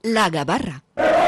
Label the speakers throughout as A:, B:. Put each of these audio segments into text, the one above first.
A: La Gabarra.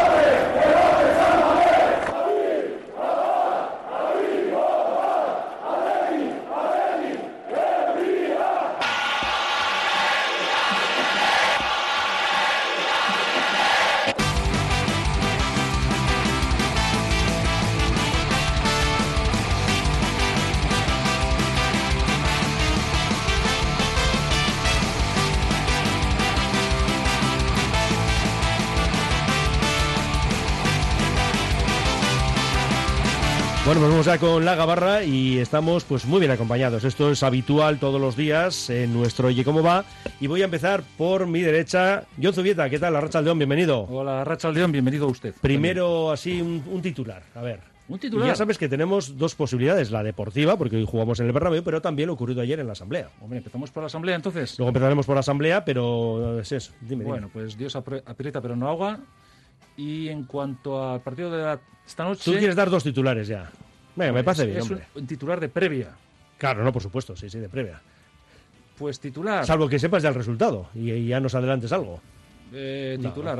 B: Bueno, pues vamos ya con la Gabarra y estamos pues muy bien acompañados. Esto es habitual todos los días en nuestro Oye Cómo Va. Y voy a empezar por mi derecha. Jon Zubieta, ¿qué tal? Arratsaldeon, bienvenido.
C: Hola, Arratsaldeon, bienvenido a usted.
B: Primero, así, un titular. A ver.
C: ¿Un titular?
B: Y ya sabes que tenemos dos posibilidades. La deportiva, porque hoy jugamos en el Bernabéu, pero también lo ocurrido ayer en la Asamblea.
C: Hombre, empezamos por la Asamblea, entonces.
B: Luego empezaremos por la Asamblea, pero es eso. Dime.
C: Bueno, pues Dios aprieta pero no ahoga. Y en cuanto al partido de esta noche...
B: Tú quieres dar dos titulares ya. Venga, me parece bien, hombre.
C: Es un titular de previa.
B: Claro, no, por supuesto, sí, de previa.
C: Pues titular...
B: Salvo que sepas ya el resultado y ya nos adelantes algo.
C: Titular.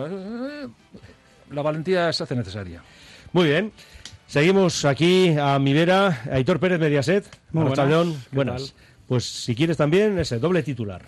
C: La valentía se hace necesaria.
B: Muy bien. Seguimos aquí a mi vera, Aitor Pérez, Mediaset. Arratsaldeon, buenas. Pues si quieres también ese doble titular.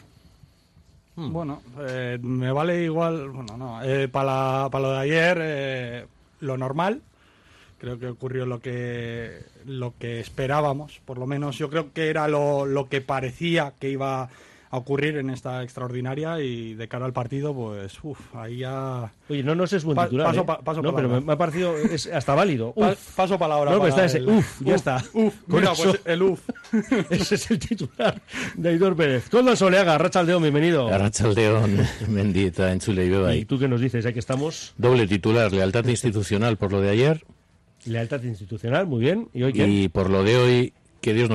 D: Bueno, me vale igual, bueno, no, para lo de ayer, lo normal. Creo que ocurrió lo que esperábamos, por lo menos yo creo que era lo que parecía que iba a ocurrir en esta extraordinaria, y de cara al partido, pues, ahí ya...
B: Oye, no sé, es buen titular,
D: paso
B: no, pero me ha parecido, es hasta válido.
D: Paso palabra.
B: No, pero está ese, ya está.
D: Mira, pues el
B: Ese es el titular de Aitor Pérez. Koldo Soleaga, Arratsaldeon, bienvenido.
E: Arratsaldeon, bendita, entzule y beba.
B: ¿Y tú qué nos dices? Aquí estamos.
E: Doble titular, lealtad institucional por lo de ayer.
B: Lealtad institucional, muy bien. ¿Y hoy qué?
E: Y por lo de hoy, que Dios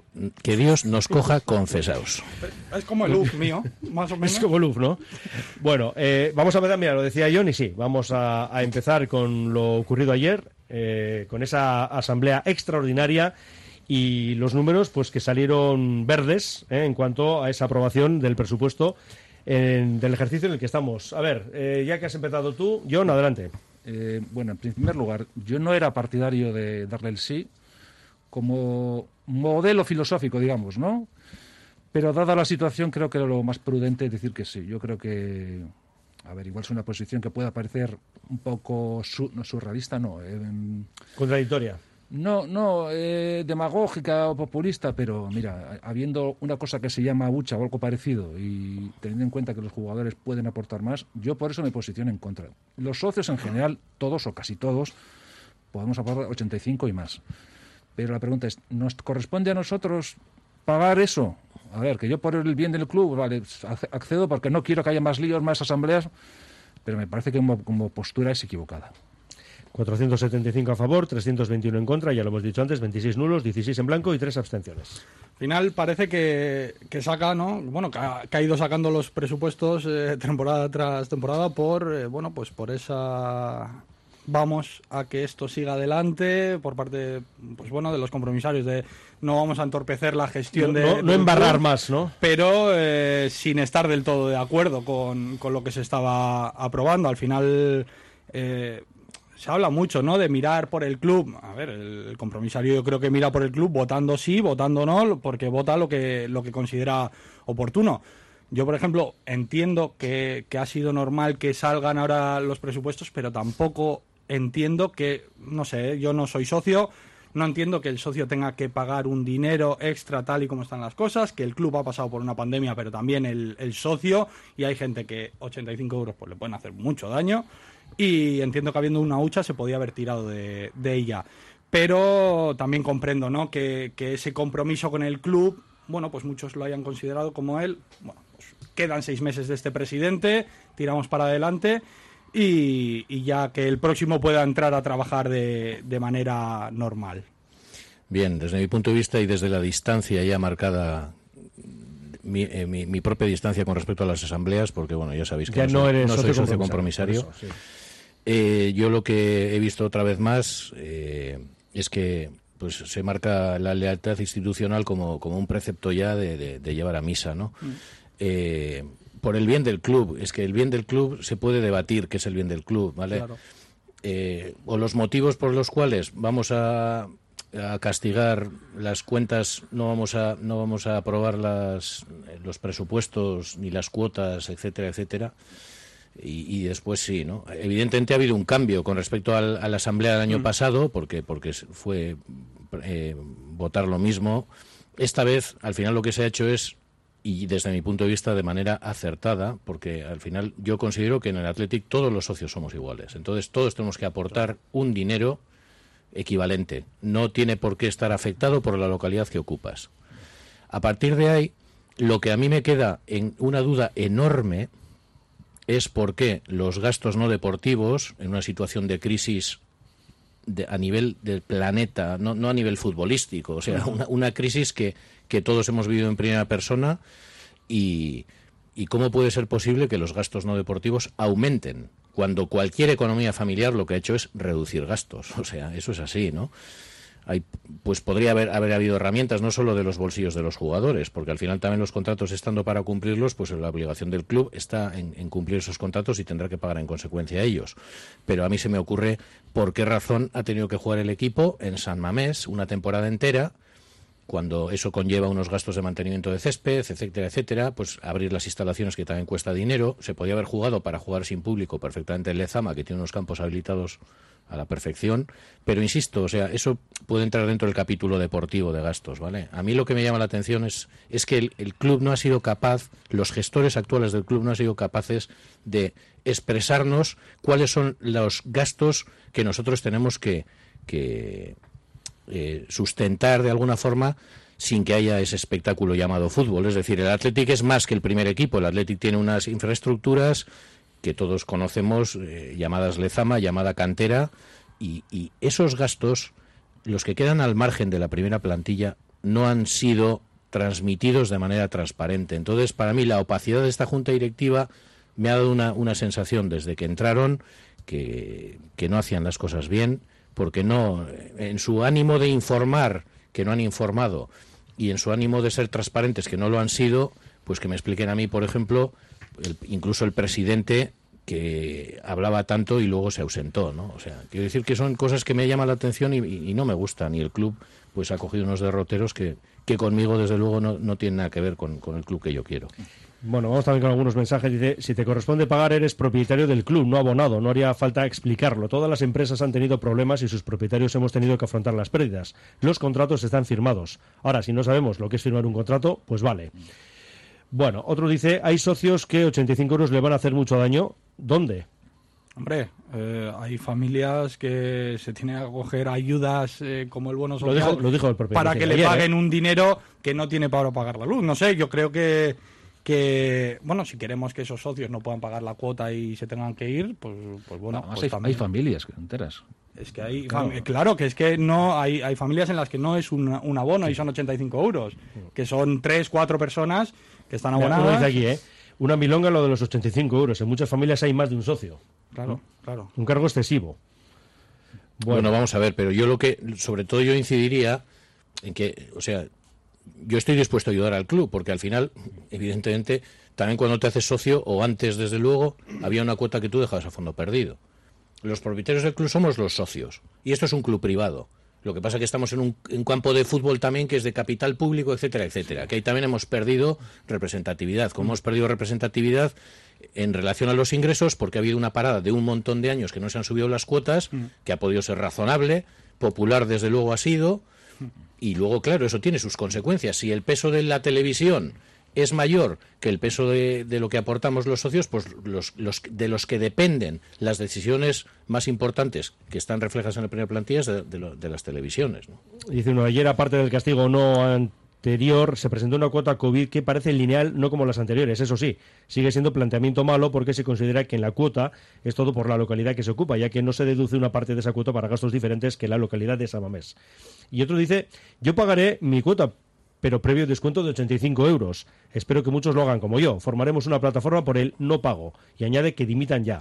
E: nos coja confesados.
D: Es como el UF mío, más o menos.
B: Es como el UF, ¿no? Bueno, vamos a ver, mira, lo decía Jon, y sí, vamos a empezar con lo ocurrido ayer, con esa asamblea extraordinaria y los números pues que salieron verdes en cuanto a esa aprobación del presupuesto del ejercicio en el que estamos. A ver, ya que has empezado tú, Jon, adelante.
C: Bueno, en primer lugar, yo no era partidario de darle el sí como modelo filosófico, digamos, ¿no? Pero dada la situación, creo que era lo más prudente decir que sí. Yo creo que, a ver, igual es una posición que pueda parecer un poco surrealista, no.
B: Contradictoria.
C: No, demagógica o populista, pero mira, habiendo una cosa que se llama hucha o algo parecido y teniendo en cuenta que los jugadores pueden aportar más, yo por eso me posiciono en contra. Los socios en general, todos o casi todos, podemos aportar 85 y más. Pero la pregunta es, ¿nos corresponde a nosotros pagar eso? A ver, que yo por el bien del club, vale, accedo porque no quiero que haya más líos, más asambleas, pero me parece que como postura es equivocada.
B: 475 a favor, 321 en contra, ya lo hemos dicho antes, 26 nulos, 16 en blanco y 3 abstenciones.
D: Al final parece que saca, ¿no? Bueno, que ha ido sacando los presupuestos temporada tras temporada por, pues por esa... Vamos a que esto siga adelante por parte, pues bueno, de los compromisarios, de no vamos a entorpecer la gestión
B: no embarrar más, ¿no?
D: Pero sin estar del todo de acuerdo con lo que se estaba aprobando. Al final se habla mucho, ¿no?, de mirar por el club. A ver, el compromisario yo creo que mira por el club votando sí, votando no, porque vota lo que considera oportuno. Yo, por ejemplo, entiendo que ha sido normal que salgan ahora los presupuestos, pero tampoco entiendo que, no sé, yo no soy socio, no entiendo que el socio tenga que pagar un dinero extra tal y como están las cosas, que el club ha pasado por una pandemia, pero también el socio, y hay gente que 85 euros pues le pueden hacer mucho daño, y entiendo que habiendo una hucha se podía haber tirado de ella. Pero también comprendo, ¿no?, que ese compromiso con el club, bueno, pues muchos lo hayan considerado como él. Bueno, pues quedan 6 meses de este presidente, tiramos para adelante y ya que el próximo pueda entrar a trabajar de manera normal.
E: Bien, desde mi punto de vista y desde la distancia ya marcada, mi propia distancia con respecto a las asambleas, porque bueno, ya sabéis que no soy socio compromisario. Eso, sí. Yo lo que he visto otra vez más es que pues se marca la lealtad institucional como un precepto ya de llevar a misa, ¿no? por el bien del club. Es que el bien del club se puede debatir qué es el bien del club, ¿vale?
D: Claro.
E: O los motivos por los cuales vamos a castigar las cuentas, no vamos a aprobar los presupuestos ni las cuotas, etcétera, etcétera. Y después sí, ¿no? Evidentemente ha habido un cambio con respecto a la asamblea del año pasado, porque fue votar lo mismo. Esta vez, al final, lo que se ha hecho es, y desde mi punto de vista de manera acertada, porque al final yo considero que en el Athletic todos los socios somos iguales. Entonces todos tenemos que aportar un dinero equivalente. No tiene por qué estar afectado por la localidad que ocupas. A partir de ahí, lo que a mí me queda en una duda enorme es por qué los gastos no deportivos, en una situación de crisis a nivel del planeta, no a nivel futbolístico, o sea, una crisis que todos hemos vivido en primera persona, y cómo puede ser posible que los gastos no deportivos aumenten cuando cualquier economía familiar lo que ha hecho es reducir gastos. O sea, eso es así, ¿no? Pues podría haber habido herramientas no solo de los bolsillos de los jugadores, porque al final también los contratos, estando para cumplirlos, pues la obligación del club está en cumplir esos contratos y tendrá que pagar en consecuencia a ellos. Pero a mí se me ocurre por qué razón ha tenido que jugar el equipo en San Mamés una temporada entera, cuando eso conlleva unos gastos de mantenimiento de césped, etcétera, etcétera, pues abrir las instalaciones, que también cuesta dinero. Se podía haber jugado para jugar sin público perfectamente en Lezama, que tiene unos campos habilitados a la perfección, pero insisto, o sea, eso puede entrar dentro del capítulo deportivo de gastos, ¿vale? A mí lo que me llama la atención es que el club no ha sido capaz, los gestores actuales del club no han sido capaces de expresarnos cuáles son los gastos que nosotros tenemos que sustentar de alguna forma sin que haya ese espectáculo llamado fútbol. Es decir, el Athletic es más que el primer equipo. El Athletic tiene unas infraestructuras que todos conocemos, llamadas Lezama, llamada cantera, y esos gastos, los que quedan al margen de la primera plantilla, no han sido transmitidos de manera transparente. Entonces, para mí, la opacidad de esta junta directiva me ha dado una sensación desde que entraron que no hacían las cosas bien, porque no, en su ánimo de informar, que no han informado, y en su ánimo de ser transparentes, que no lo han sido, pues que me expliquen a mí, por ejemplo, incluso el presidente, que hablaba tanto y luego se ausentó, ¿no? O sea, quiero decir que son cosas que me llaman la atención y no me gustan, y el club pues ha cogido unos derroteros que conmigo desde luego no tienen nada que ver con el club que yo quiero.
B: Bueno, vamos también con algunos mensajes. Dice, si te corresponde pagar, eres propietario del club, no abonado. No haría falta explicarlo. Todas las empresas han tenido problemas y sus propietarios hemos tenido que afrontar las pérdidas. Los contratos están firmados. Ahora, si no sabemos lo que es firmar un contrato, pues vale. Bueno, otro dice, hay socios que 85 euros le van a hacer mucho daño. ¿Dónde?
D: Hombre, hay familias que se tienen que acoger a ayudas como el bono social
B: lo dijo el propio
D: para que le paguen un dinero que no tiene para pagar la luz. No sé, yo creo que bueno, si queremos que esos socios no puedan pagar la cuota y se tengan que ir, pues bueno.
C: Además,
D: pues
C: hay familias enteras.
D: Es que hay, claro, que es que no hay familias en las que no es un abono y son 85 euros, que son 3, 4 personas que están abonadas.
B: Uno dice aquí, una milonga lo de los 85 euros. En muchas familias hay más de un socio.
D: Claro,
B: ¿no?
D: claro.
B: Un cargo excesivo.
E: Bueno, vamos a ver, pero yo sobre todo yo incidiría en que, o sea, yo estoy dispuesto a ayudar al club, porque al final, evidentemente, también cuando te haces socio, o antes, desde luego, había una cuota que tú dejabas a fondo perdido. Los propietarios del club somos los socios, y esto es un club privado. Lo que pasa es que estamos en un campo de fútbol también que es de capital público, etcétera, etcétera, que ahí también hemos perdido representatividad. Como hemos perdido representatividad en relación a los ingresos, porque ha habido una parada de un montón de años que no se han subido las cuotas, que ha podido ser razonable, popular desde luego ha sido, y luego, claro, eso tiene sus consecuencias. Si el peso de la televisión es mayor que el peso de lo que aportamos los socios, pues de los que dependen las decisiones más importantes que están reflejadas en la primera plantilla es de las televisiones, ¿no?
B: Dice uno, ayer aparte del castigo no anterior se presentó una cuota COVID que parece lineal, no como las anteriores. Eso sí, sigue siendo planteamiento malo porque se considera que en la cuota es todo por la localidad que se ocupa, ya que no se deduce una parte de esa cuota para gastos diferentes que la localidad de San Mamés. Y otro dice, yo pagaré mi cuota, pero previo descuento de 85 euros. Espero que muchos lo hagan como yo. Formaremos una plataforma por el no pago. Y añade que dimitan ya.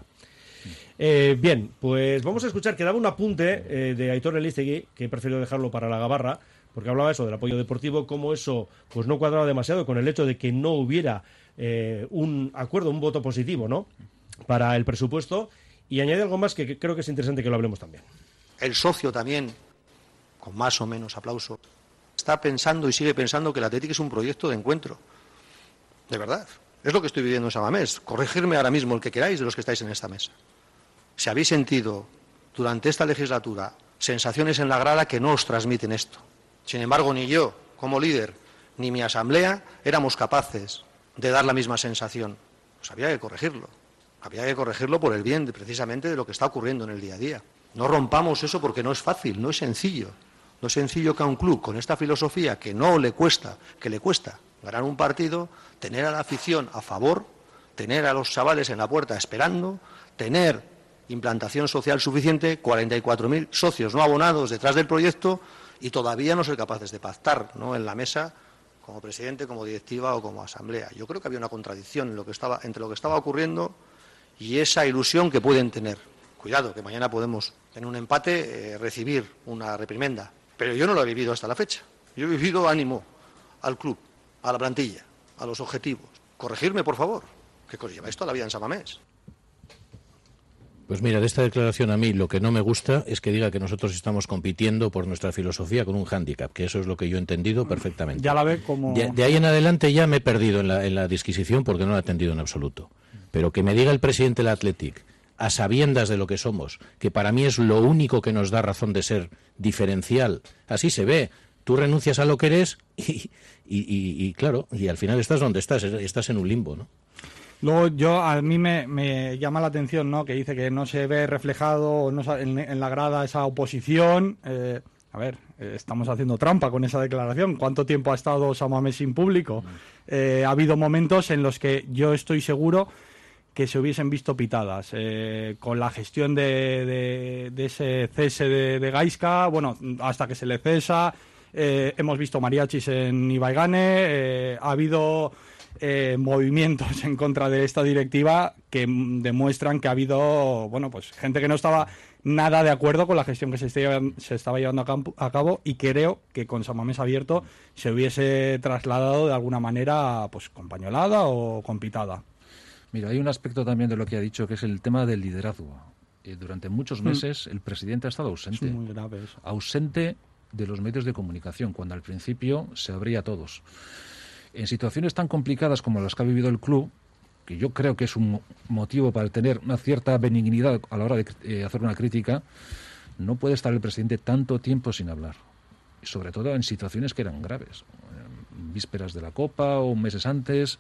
B: Bien, pues vamos a escuchar, que daba un apunte de Aitor Eliztegui, que he preferido dejarlo para la gabarra, porque hablaba eso del apoyo deportivo, cómo eso pues no cuadraba demasiado con el hecho de que no hubiera un acuerdo, un voto positivo, ¿no?, para el presupuesto. Y añade algo más que creo que es interesante que lo hablemos también.
A: El socio también, con más o menos aplauso, está pensando y sigue pensando que el Athletic es un proyecto de encuentro. De verdad. Es lo que estoy viviendo en San Mamés. Corregirme ahora mismo el que queráis de los que estáis en esta mesa. Si habéis sentido durante esta legislatura sensaciones en la grada que no os transmiten esto. Sin embargo, ni yo, como líder, ni mi asamblea éramos capaces de dar la misma sensación. Pues había que corregirlo. Había que corregirlo por el bien precisamente de lo que está ocurriendo en el día a día. No rompamos eso porque no es fácil, no es sencillo. No es sencillo que a un club con esta filosofía que le cuesta ganar un partido, tener a la afición a favor, tener a los chavales en la puerta esperando, tener implantación social suficiente, 44.000 socios no abonados detrás del proyecto y todavía no ser capaces de pactar, ¿no?, en la mesa como presidente, como directiva o como asamblea. Yo creo que había una contradicción entre lo que estaba ocurriendo y esa ilusión que pueden tener. Cuidado, que mañana podemos, en un empate, recibir una reprimenda. Pero yo no lo he vivido hasta la fecha. Yo he vivido ánimo al club, a la plantilla, a los objetivos. Corregirme, por favor, que lleváis toda la vida en San Mamés.
E: Pues mira, de esta declaración a mí lo que no me gusta es que diga que nosotros estamos compitiendo por nuestra filosofía con un hándicap, que eso es lo que yo he entendido perfectamente.
D: Ya la ve como...
E: De ahí en adelante ya me he perdido en la disquisición porque no la he entendido en absoluto. Pero que me diga el presidente del Athletic, a sabiendas de lo que somos, que para mí es lo único que nos da razón de ser diferencial, así se ve. Tú renuncias a lo que eres y claro, y al final estás donde estás en un limbo, ¿no?
D: Luego a mí me llama la atención, ¿no?, que dice que no se ve reflejado en la grada esa oposición. Estamos haciendo trampa con esa declaración. ¿Cuánto tiempo ha estado San Mamés sin público? Ha habido momentos en los que yo estoy seguro que se hubiesen visto pitadas. Con la gestión de ese cese de Gaizka, bueno, hasta que se le cesa, hemos visto mariachis en Ibaigane, ha habido movimientos en contra de esta directiva que demuestran que ha habido, bueno, pues gente que no estaba nada de acuerdo con la gestión que se estaba llevando a cabo, y creo que con San Mamés abierto se hubiese trasladado de alguna manera, pues con pañolada o con pitada.
C: Mira, hay un aspecto también de lo que ha dicho, que es el tema del liderazgo. Durante muchos meses el presidente ha estado ausente.
D: Es muy grave eso.
C: Ausente de los medios de comunicación, cuando al principio se abría a todos. En situaciones tan complicadas como las que ha vivido el club, que yo creo que es un motivo para tener una cierta benignidad a la hora de hacer una crítica, no puede estar el presidente tanto tiempo sin hablar. Y sobre todo en situaciones que eran graves. Vísperas de la Copa o meses antes.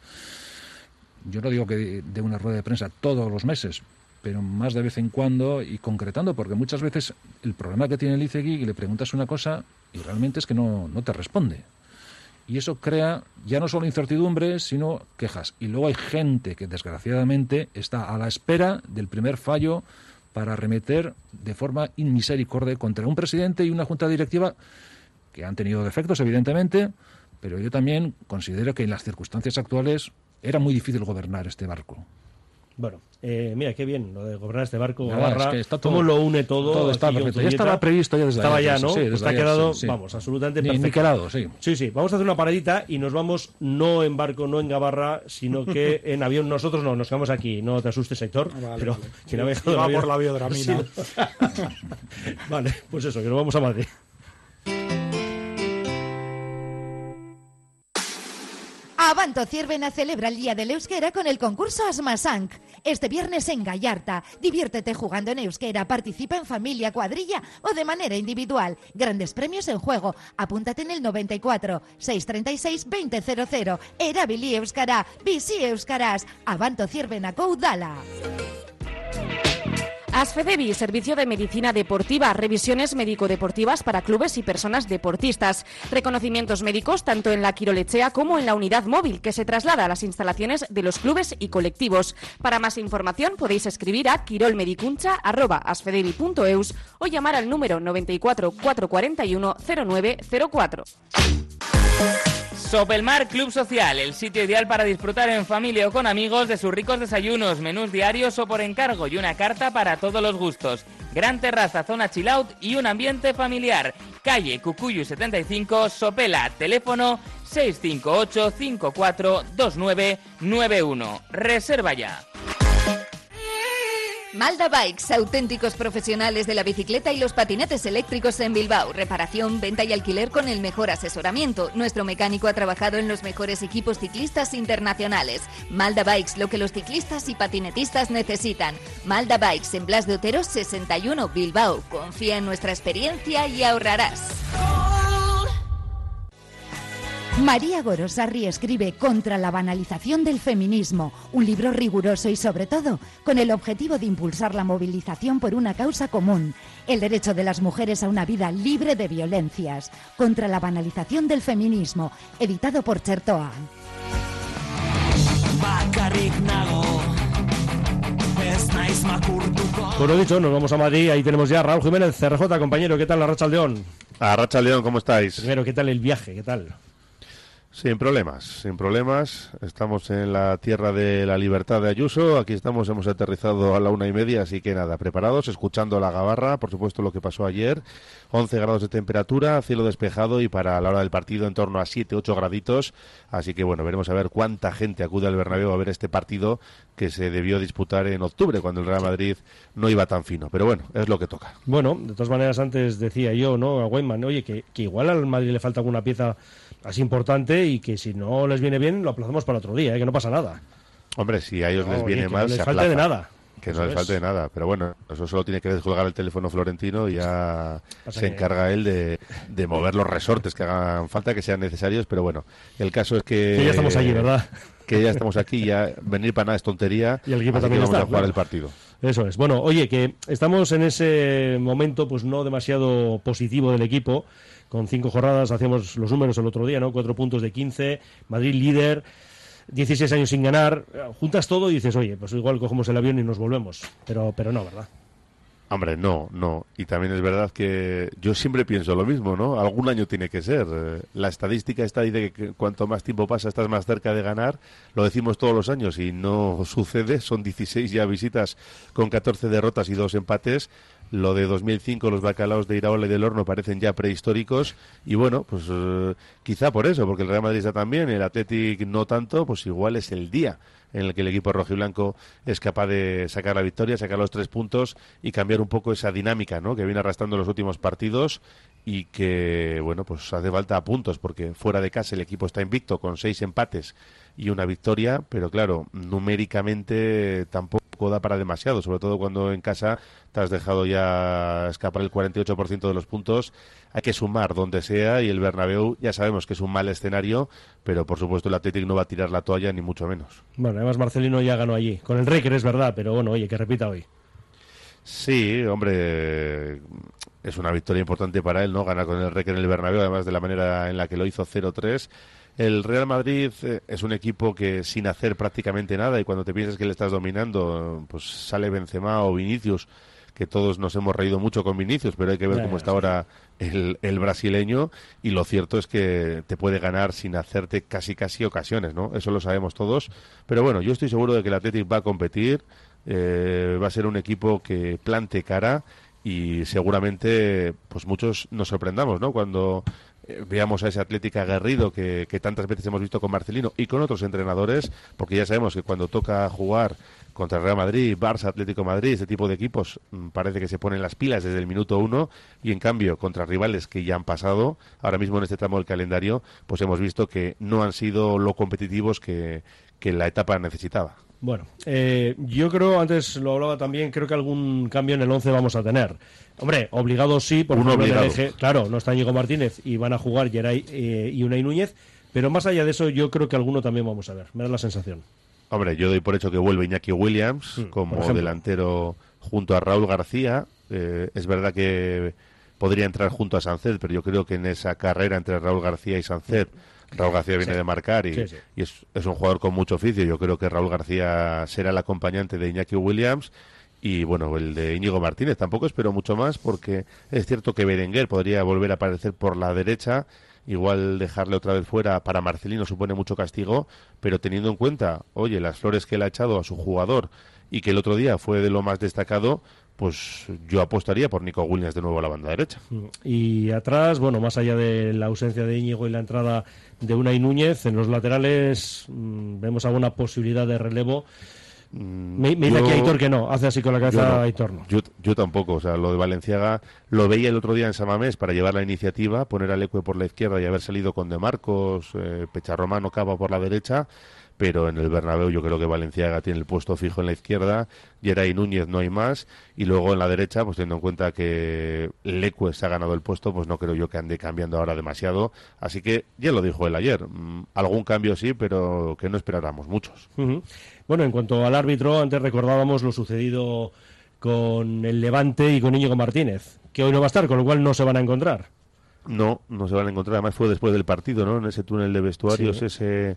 C: Yo no digo que de una rueda de prensa todos los meses, pero más de vez en cuando y concretando, porque muchas veces el problema que tiene el Izegui, y le preguntas una cosa y realmente es que no te responde. Y eso crea ya no solo incertidumbre, sino quejas. Y luego hay gente que desgraciadamente está a la espera del primer fallo para arremeter de forma inmisericordia contra un presidente y una junta directiva que han tenido defectos, evidentemente, pero yo también considero que en las circunstancias actuales era muy difícil gobernar este barco.
B: Bueno, mira, qué bien lo de gobernar este barco.
C: Es que está todo,
B: cómo lo une todo.
C: Todo está perfecto. Ya estaba previsto ya desde
B: Estaba
C: ayer,
B: ya, ¿no?
C: Sí,
B: Pues ha quedado, vamos, absolutamente perfecto.
C: Niquelado, sí.
B: Sí, vamos a hacer una paradita y nos vamos no en barco, no en Gabarra, sino que en avión. Nosotros no, nos quedamos aquí. No te asustes, Héctor.
D: Vale,
B: pero
D: vale.
B: quien ha viajado
D: va por la biodramina.
B: Sí. Vale, pues eso, que nos vamos a Madrid.
F: Abanto Ciervena celebra el Día del Euskera con el concurso Asmasank. Este viernes en Gallarta. Diviértete jugando en euskera, participa en familia, cuadrilla o de manera individual. Grandes premios en juego. Apúntate en el 94 636 2000. Erabili Euskara, bizi Euskaraz. Abanto Ciervena Udala.
G: Asfedevi, servicio de medicina deportiva, revisiones médico-deportivas para clubes y personas deportistas, reconocimientos médicos tanto en la Quirolechea como en la unidad móvil que se traslada a las instalaciones de los clubes y colectivos. Para más información podéis escribir a quirolmedicuncha@asfedevi.eus o llamar al número 94 441 0904.
H: Sopelmar Club Social, el sitio ideal para disfrutar en familia o con amigos de sus ricos desayunos, menús diarios o por encargo y una carta para todos los gustos. Gran terraza, zona chill out y un ambiente familiar. Calle Cucuyu 75, Sopela, teléfono 658-542991. Reserva ya.
I: Malda Bikes, auténticos profesionales de la bicicleta y los patinetes eléctricos en Bilbao. Reparación, venta y alquiler con el mejor asesoramiento. Nuestro mecánico ha trabajado en los mejores equipos ciclistas internacionales. Malda Bikes, lo que los ciclistas y patinetistas necesitan. Malda Bikes, en Blas de Otero 61, Bilbao. Confía en nuestra experiencia y ahorrarás.
F: María Gorosarri escribe Contra la banalización del feminismo, un libro riguroso y sobre todo con el objetivo de impulsar la movilización por una causa común, el derecho de las mujeres a una vida libre de violencias. Contra la banalización del feminismo, editado por Chertoa.
B: Por lo dicho, nos vamos a Madrid, ahí tenemos ya a Raúl Jiménez, CRJ, compañero, ¿qué tal la Arratsaldeon?
J: Arratsaldeon, ¿cómo estáis?
B: Primero, ¿qué tal el viaje? ¿Qué tal?
J: Sin problemas. Estamos en la tierra de la libertad de Ayuso. Aquí estamos, hemos aterrizado a la 1:30, así que nada, preparados, escuchando la gabarra, por supuesto lo que pasó ayer. 11 grados de temperatura, cielo despejado y para la hora del partido en torno a 7-8 graditos. Así que bueno, veremos a ver cuánta gente acude al Bernabéu a ver este partido que se debió disputar en octubre, cuando el Real Madrid no iba tan fino. Pero bueno, es lo que toca.
B: Bueno, de todas maneras, antes decía yo, ¿no?, a Weyman, oye, que igual al Madrid le falta alguna pieza así importante y que si no les viene bien lo aplazamos para otro día, que no pasa nada.
J: Hombre, si a ellos les viene mal,
B: no les
J: se
B: falte
J: aplaza.
B: de nada.
J: Que no les falte de nada, pero bueno, eso solo tiene que descolgar el teléfono Florentino y ya se encarga él de mover los resortes que hagan falta, que sean necesarios, pero bueno, el caso es que
B: ya estamos allí, ¿verdad?
J: Que ya estamos aquí, ya venir para nada es tontería,
B: y el equipo
J: así
B: también
J: que vamos
B: está,
J: a jugar el partido.
B: Eso es. Bueno, oye, que estamos en ese momento pues no demasiado positivo del equipo. Con 5 jornadas, hacíamos los números el otro día, ¿no? 4 puntos de 15, Madrid líder, 16 años sin ganar. Juntas todo y dices, oye, pues igual cogemos el avión y nos volvemos. Pero no, ¿verdad?
J: Hombre, no. Y también es verdad que yo siempre pienso lo mismo, ¿no? Algún año tiene que ser. La estadística está ahí de que cuanto más tiempo pasa estás más cerca de ganar. Lo decimos todos los años y no sucede. Son 16 ya visitas con 14 derrotas y 2 empates. Lo de 2005, los bacalaos de Iraola y del Horno parecen ya prehistóricos y bueno, pues quizá por eso, porque el Real Madrid está también, el Athletic no tanto, pues igual es el día en el que el equipo rojiblanco es capaz de sacar la victoria, sacar los 3 puntos y cambiar un poco esa dinámica, ¿no?, que viene arrastrando los últimos partidos y que, bueno, pues hace falta puntos porque fuera de casa el equipo está invicto con 6 empates y 1 victoria, pero claro, numéricamente tampoco da para demasiado, sobre todo cuando en casa te has dejado ya escapar el 48% de los puntos. Hay que sumar donde sea y el Bernabéu ya sabemos que es un mal escenario, pero por supuesto el Athletic no va a tirar la toalla ni mucho menos.
B: Bueno, además Marcelino ya ganó allí, con el Reker es verdad, pero bueno, oye, que repita hoy.
J: Sí, hombre, es una victoria importante para él, ¿no?, ganar con el Reker en el Bernabéu, además de la manera en la que lo hizo 0-3. El Real Madrid es un equipo que sin hacer prácticamente nada y cuando te piensas que le estás dominando, pues sale Benzema o Vinicius, que todos nos hemos reído mucho con Vinicius, pero hay que ver cómo está ahora el brasileño y lo cierto es que te puede ganar sin hacerte casi ocasiones, ¿no? Eso lo sabemos todos, pero bueno, yo estoy seguro de que el Athletic va a competir, va a ser un equipo que plante cara y seguramente pues muchos nos sorprendamos, ¿no?, cuando veamos a ese Athletic aguerrido que tantas veces hemos visto con Marcelino y con otros entrenadores, porque ya sabemos que cuando toca jugar contra el Real Madrid, Barça, Atlético Madrid, este tipo de equipos parece que se ponen las pilas desde el minuto 1 y en cambio contra rivales que ya han pasado, ahora mismo en este tramo del calendario, pues hemos visto que no han sido lo competitivos que la etapa necesitaba.
B: Bueno, yo creo, antes lo hablaba también, creo que algún cambio en el 11 vamos a tener. Hombre, obligado sí, porque en el eje, claro, no está Íñigo Martínez y van a jugar Geray y Unai Núñez, pero más allá de eso yo creo que alguno también vamos a ver, me da la sensación.
J: Hombre, yo doy por hecho que vuelve Iñaki Williams como delantero junto a Raúl García. Es verdad que podría entrar junto a Sancet, pero yo creo que en esa carrera entre Raúl García y Sancet, Raúl García viene de marcar y es un jugador con mucho oficio. Yo creo que Raúl García será el acompañante de Iñaki Williams y bueno, el de Íñigo Martínez. Tampoco espero mucho más porque es cierto que Berenguer podría volver a aparecer por la derecha. Igual dejarle otra vez fuera para Marcelino supone mucho castigo, pero teniendo en cuenta, oye, las flores que él ha echado a su jugador y que el otro día fue de lo más destacado, pues yo apostaría por Nico Williams de nuevo a la banda derecha.
B: Y atrás, bueno, más allá de la ausencia de Íñigo y la entrada de Unai Núñez, en los laterales vemos alguna posibilidad de relevo. Me dice aquí Aitor que no, hace así con la cabeza Aitor no.
J: Yo tampoco, o sea, lo de Valenciaga lo veía el otro día en San Mamés para llevar la iniciativa, poner a Leque por la izquierda y haber salido con De Marcos, Pecharromano, Cava por la derecha, pero en el Bernabéu yo creo que Valenciaga tiene el puesto fijo en la izquierda, Geray Núñez no hay más, y luego en la derecha, pues teniendo en cuenta que Leque se ha ganado el puesto, pues no creo yo que ande cambiando ahora demasiado, así que ya lo dijo él ayer, algún cambio sí, pero que no esperáramos muchos.
B: Bueno, en cuanto al árbitro, antes recordábamos lo sucedido con el Levante y con Íñigo Martínez, que hoy no va a estar, con lo cual no se van a encontrar.
J: No se van a encontrar, además fue después del partido, ¿no? En ese túnel de vestuarios, sí. Ese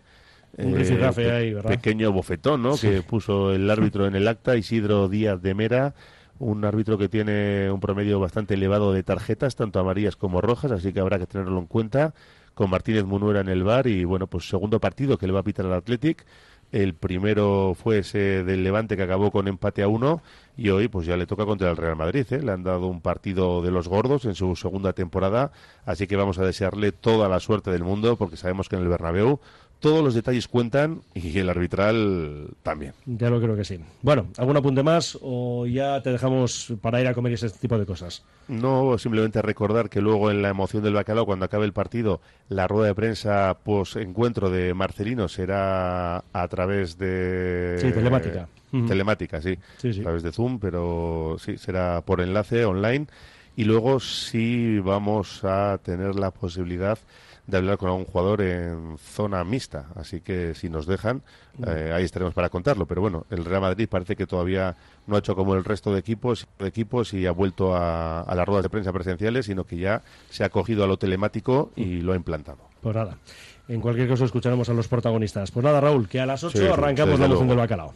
B: ahí,
J: pequeño bofetón, ¿no? Sí. Que puso el árbitro en el acta, Isidro Díaz de Mera, un árbitro que tiene un promedio bastante elevado de tarjetas, tanto amarillas como rojas, así que habrá que tenerlo en cuenta, con Martínez Munuera en el VAR, y bueno, pues segundo partido que le va a pitar al Athletic. El primero fue ese del Levante que acabó con empate a 1 y hoy pues ya le toca contra el Real Madrid, ¿eh? Le han dado un partido de los gordos en su segunda temporada, así que vamos a desearle toda la suerte del mundo porque sabemos que en el Bernabéu todos los detalles cuentan y el arbitral también.
B: Ya lo creo que sí. Bueno, ¿algún apunte más o ya te dejamos para ir a comer ese tipo de cosas?
J: No, simplemente recordar que luego en la emoción del bacalao, cuando acabe el partido, la rueda de prensa post-encuentro de Marcelino será a través de...
B: Sí, telemática.
J: Telemática, sí. A través de Zoom, pero sí, será por enlace online. Y luego sí vamos a tener la posibilidad de hablar con algún jugador en zona mixta, así que si nos dejan, ahí estaremos para contarlo, pero bueno, el Real Madrid parece que todavía no ha hecho como el resto de equipos y ha vuelto a las ruedas de prensa presenciales, sino que ya se ha cogido a lo telemático y lo ha implantado.
B: Pues nada, en cualquier caso escucharemos a los protagonistas. Pues nada, Raúl, que a las 8 arrancamos la moción del bacalao.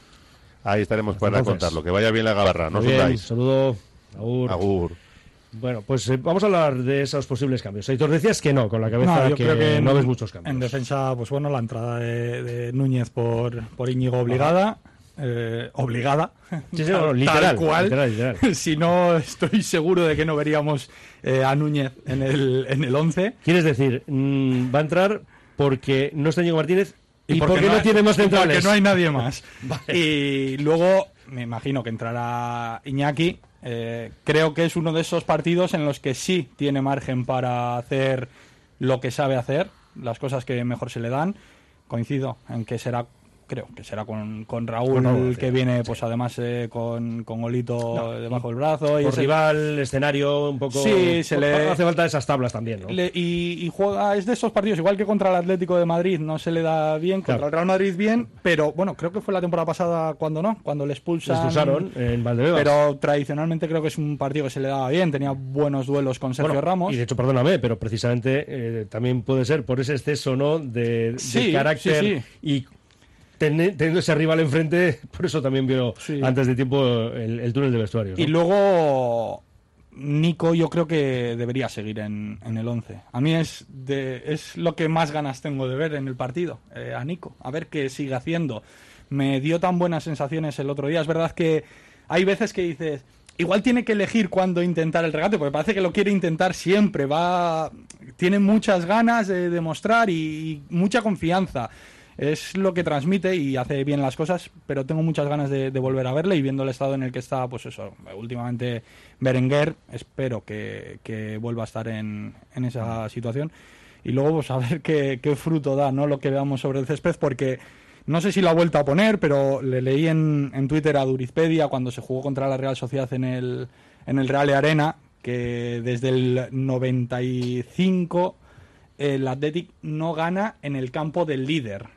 J: Ahí estaremos para contarlo, que vaya bien la gabarra, no os hundáis.
B: Saludo,
J: agur.
B: Bueno, pues vamos a hablar de esos posibles cambios. Aitor, decías que no, con la cabeza
D: yo creo que
B: no ves muchos cambios.
D: En defensa, pues bueno, la entrada de Núñez por Íñigo obligada. Obligada.
B: Sí, literal,
D: tal cual.
B: Literal.
D: Si no, estoy seguro de que no veríamos a Núñez en el 11.
B: ¿Quieres decir, va a entrar porque no está Íñigo Martínez y porque no tiene más centrales?
D: Porque no hay nadie más. Vale. Y luego, me imagino que entrará Iñaki. Creo que es uno de esos partidos en los que sí tiene margen para hacer lo que sabe hacer, las cosas que mejor se le dan. Coincido en que creo que será con Raúl, que viene pues además con Olito debajo del brazo.
B: Por rival, escenario un poco...
D: Sí,
B: hace falta esas tablas también, ¿no?
D: Y juega, es de esos partidos, igual que contra el Atlético de Madrid no se le da bien, contra el Real Madrid bien, pero bueno, creo que fue la temporada pasada cuando le
B: expulsaron en Valdebebas.
D: Pero tradicionalmente creo que es un partido que se le daba bien, tenía buenos duelos con Sergio Ramos.
B: Y de hecho, perdóname, pero precisamente también puede ser por ese exceso, ¿no? de carácter y teniendo ese rival enfrente, por eso también vio antes de tiempo el túnel de vestuarios, ¿no?
D: Y luego Nico yo creo que debería seguir en el 11. A mí es lo que más ganas tengo de ver en el partido, a Nico, a ver qué sigue haciendo. Me dio tan buenas sensaciones el otro día. Es verdad que hay veces que dices, igual tiene que elegir cuándo intentar el regate, porque parece que lo quiere intentar siempre. Tiene muchas ganas de demostrar y mucha confianza. Es lo que transmite y hace bien las cosas, pero tengo muchas ganas de volver a verle, y viendo el estado en el que está, pues eso, últimamente Berenguer, espero que vuelva a estar en esa situación. Y luego pues a ver qué fruto da, ¿no?, lo que veamos sobre el césped, porque no sé si lo ha vuelto a poner, pero le leí en Twitter a Durizpedia cuando se jugó contra la Real Sociedad en el Real Arena, que desde el 95 el Athletic no gana en el campo del líder.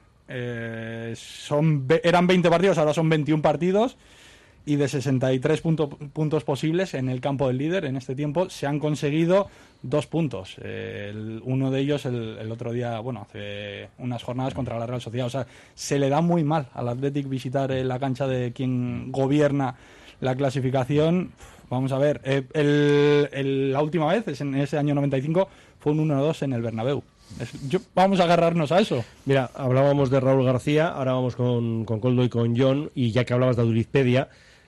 D: Eran 20 partidos, ahora son 21 partidos, y de 63 puntos posibles en el campo del líder en este tiempo se han conseguido 2 puntos. Uno de ellos el otro día, hace unas jornadas contra la Real Sociedad. O sea, se le da muy mal al Athletic visitar la cancha de quien gobierna la clasificación. Vamos a ver, la última vez, en ese año 95, fue un 1-2 en el Bernabéu. Vamos a agarrarnos a eso.
B: Mira, hablábamos de Raúl García, ahora vamos con Coldo y con John, y ya que hablabas de Durizpedia,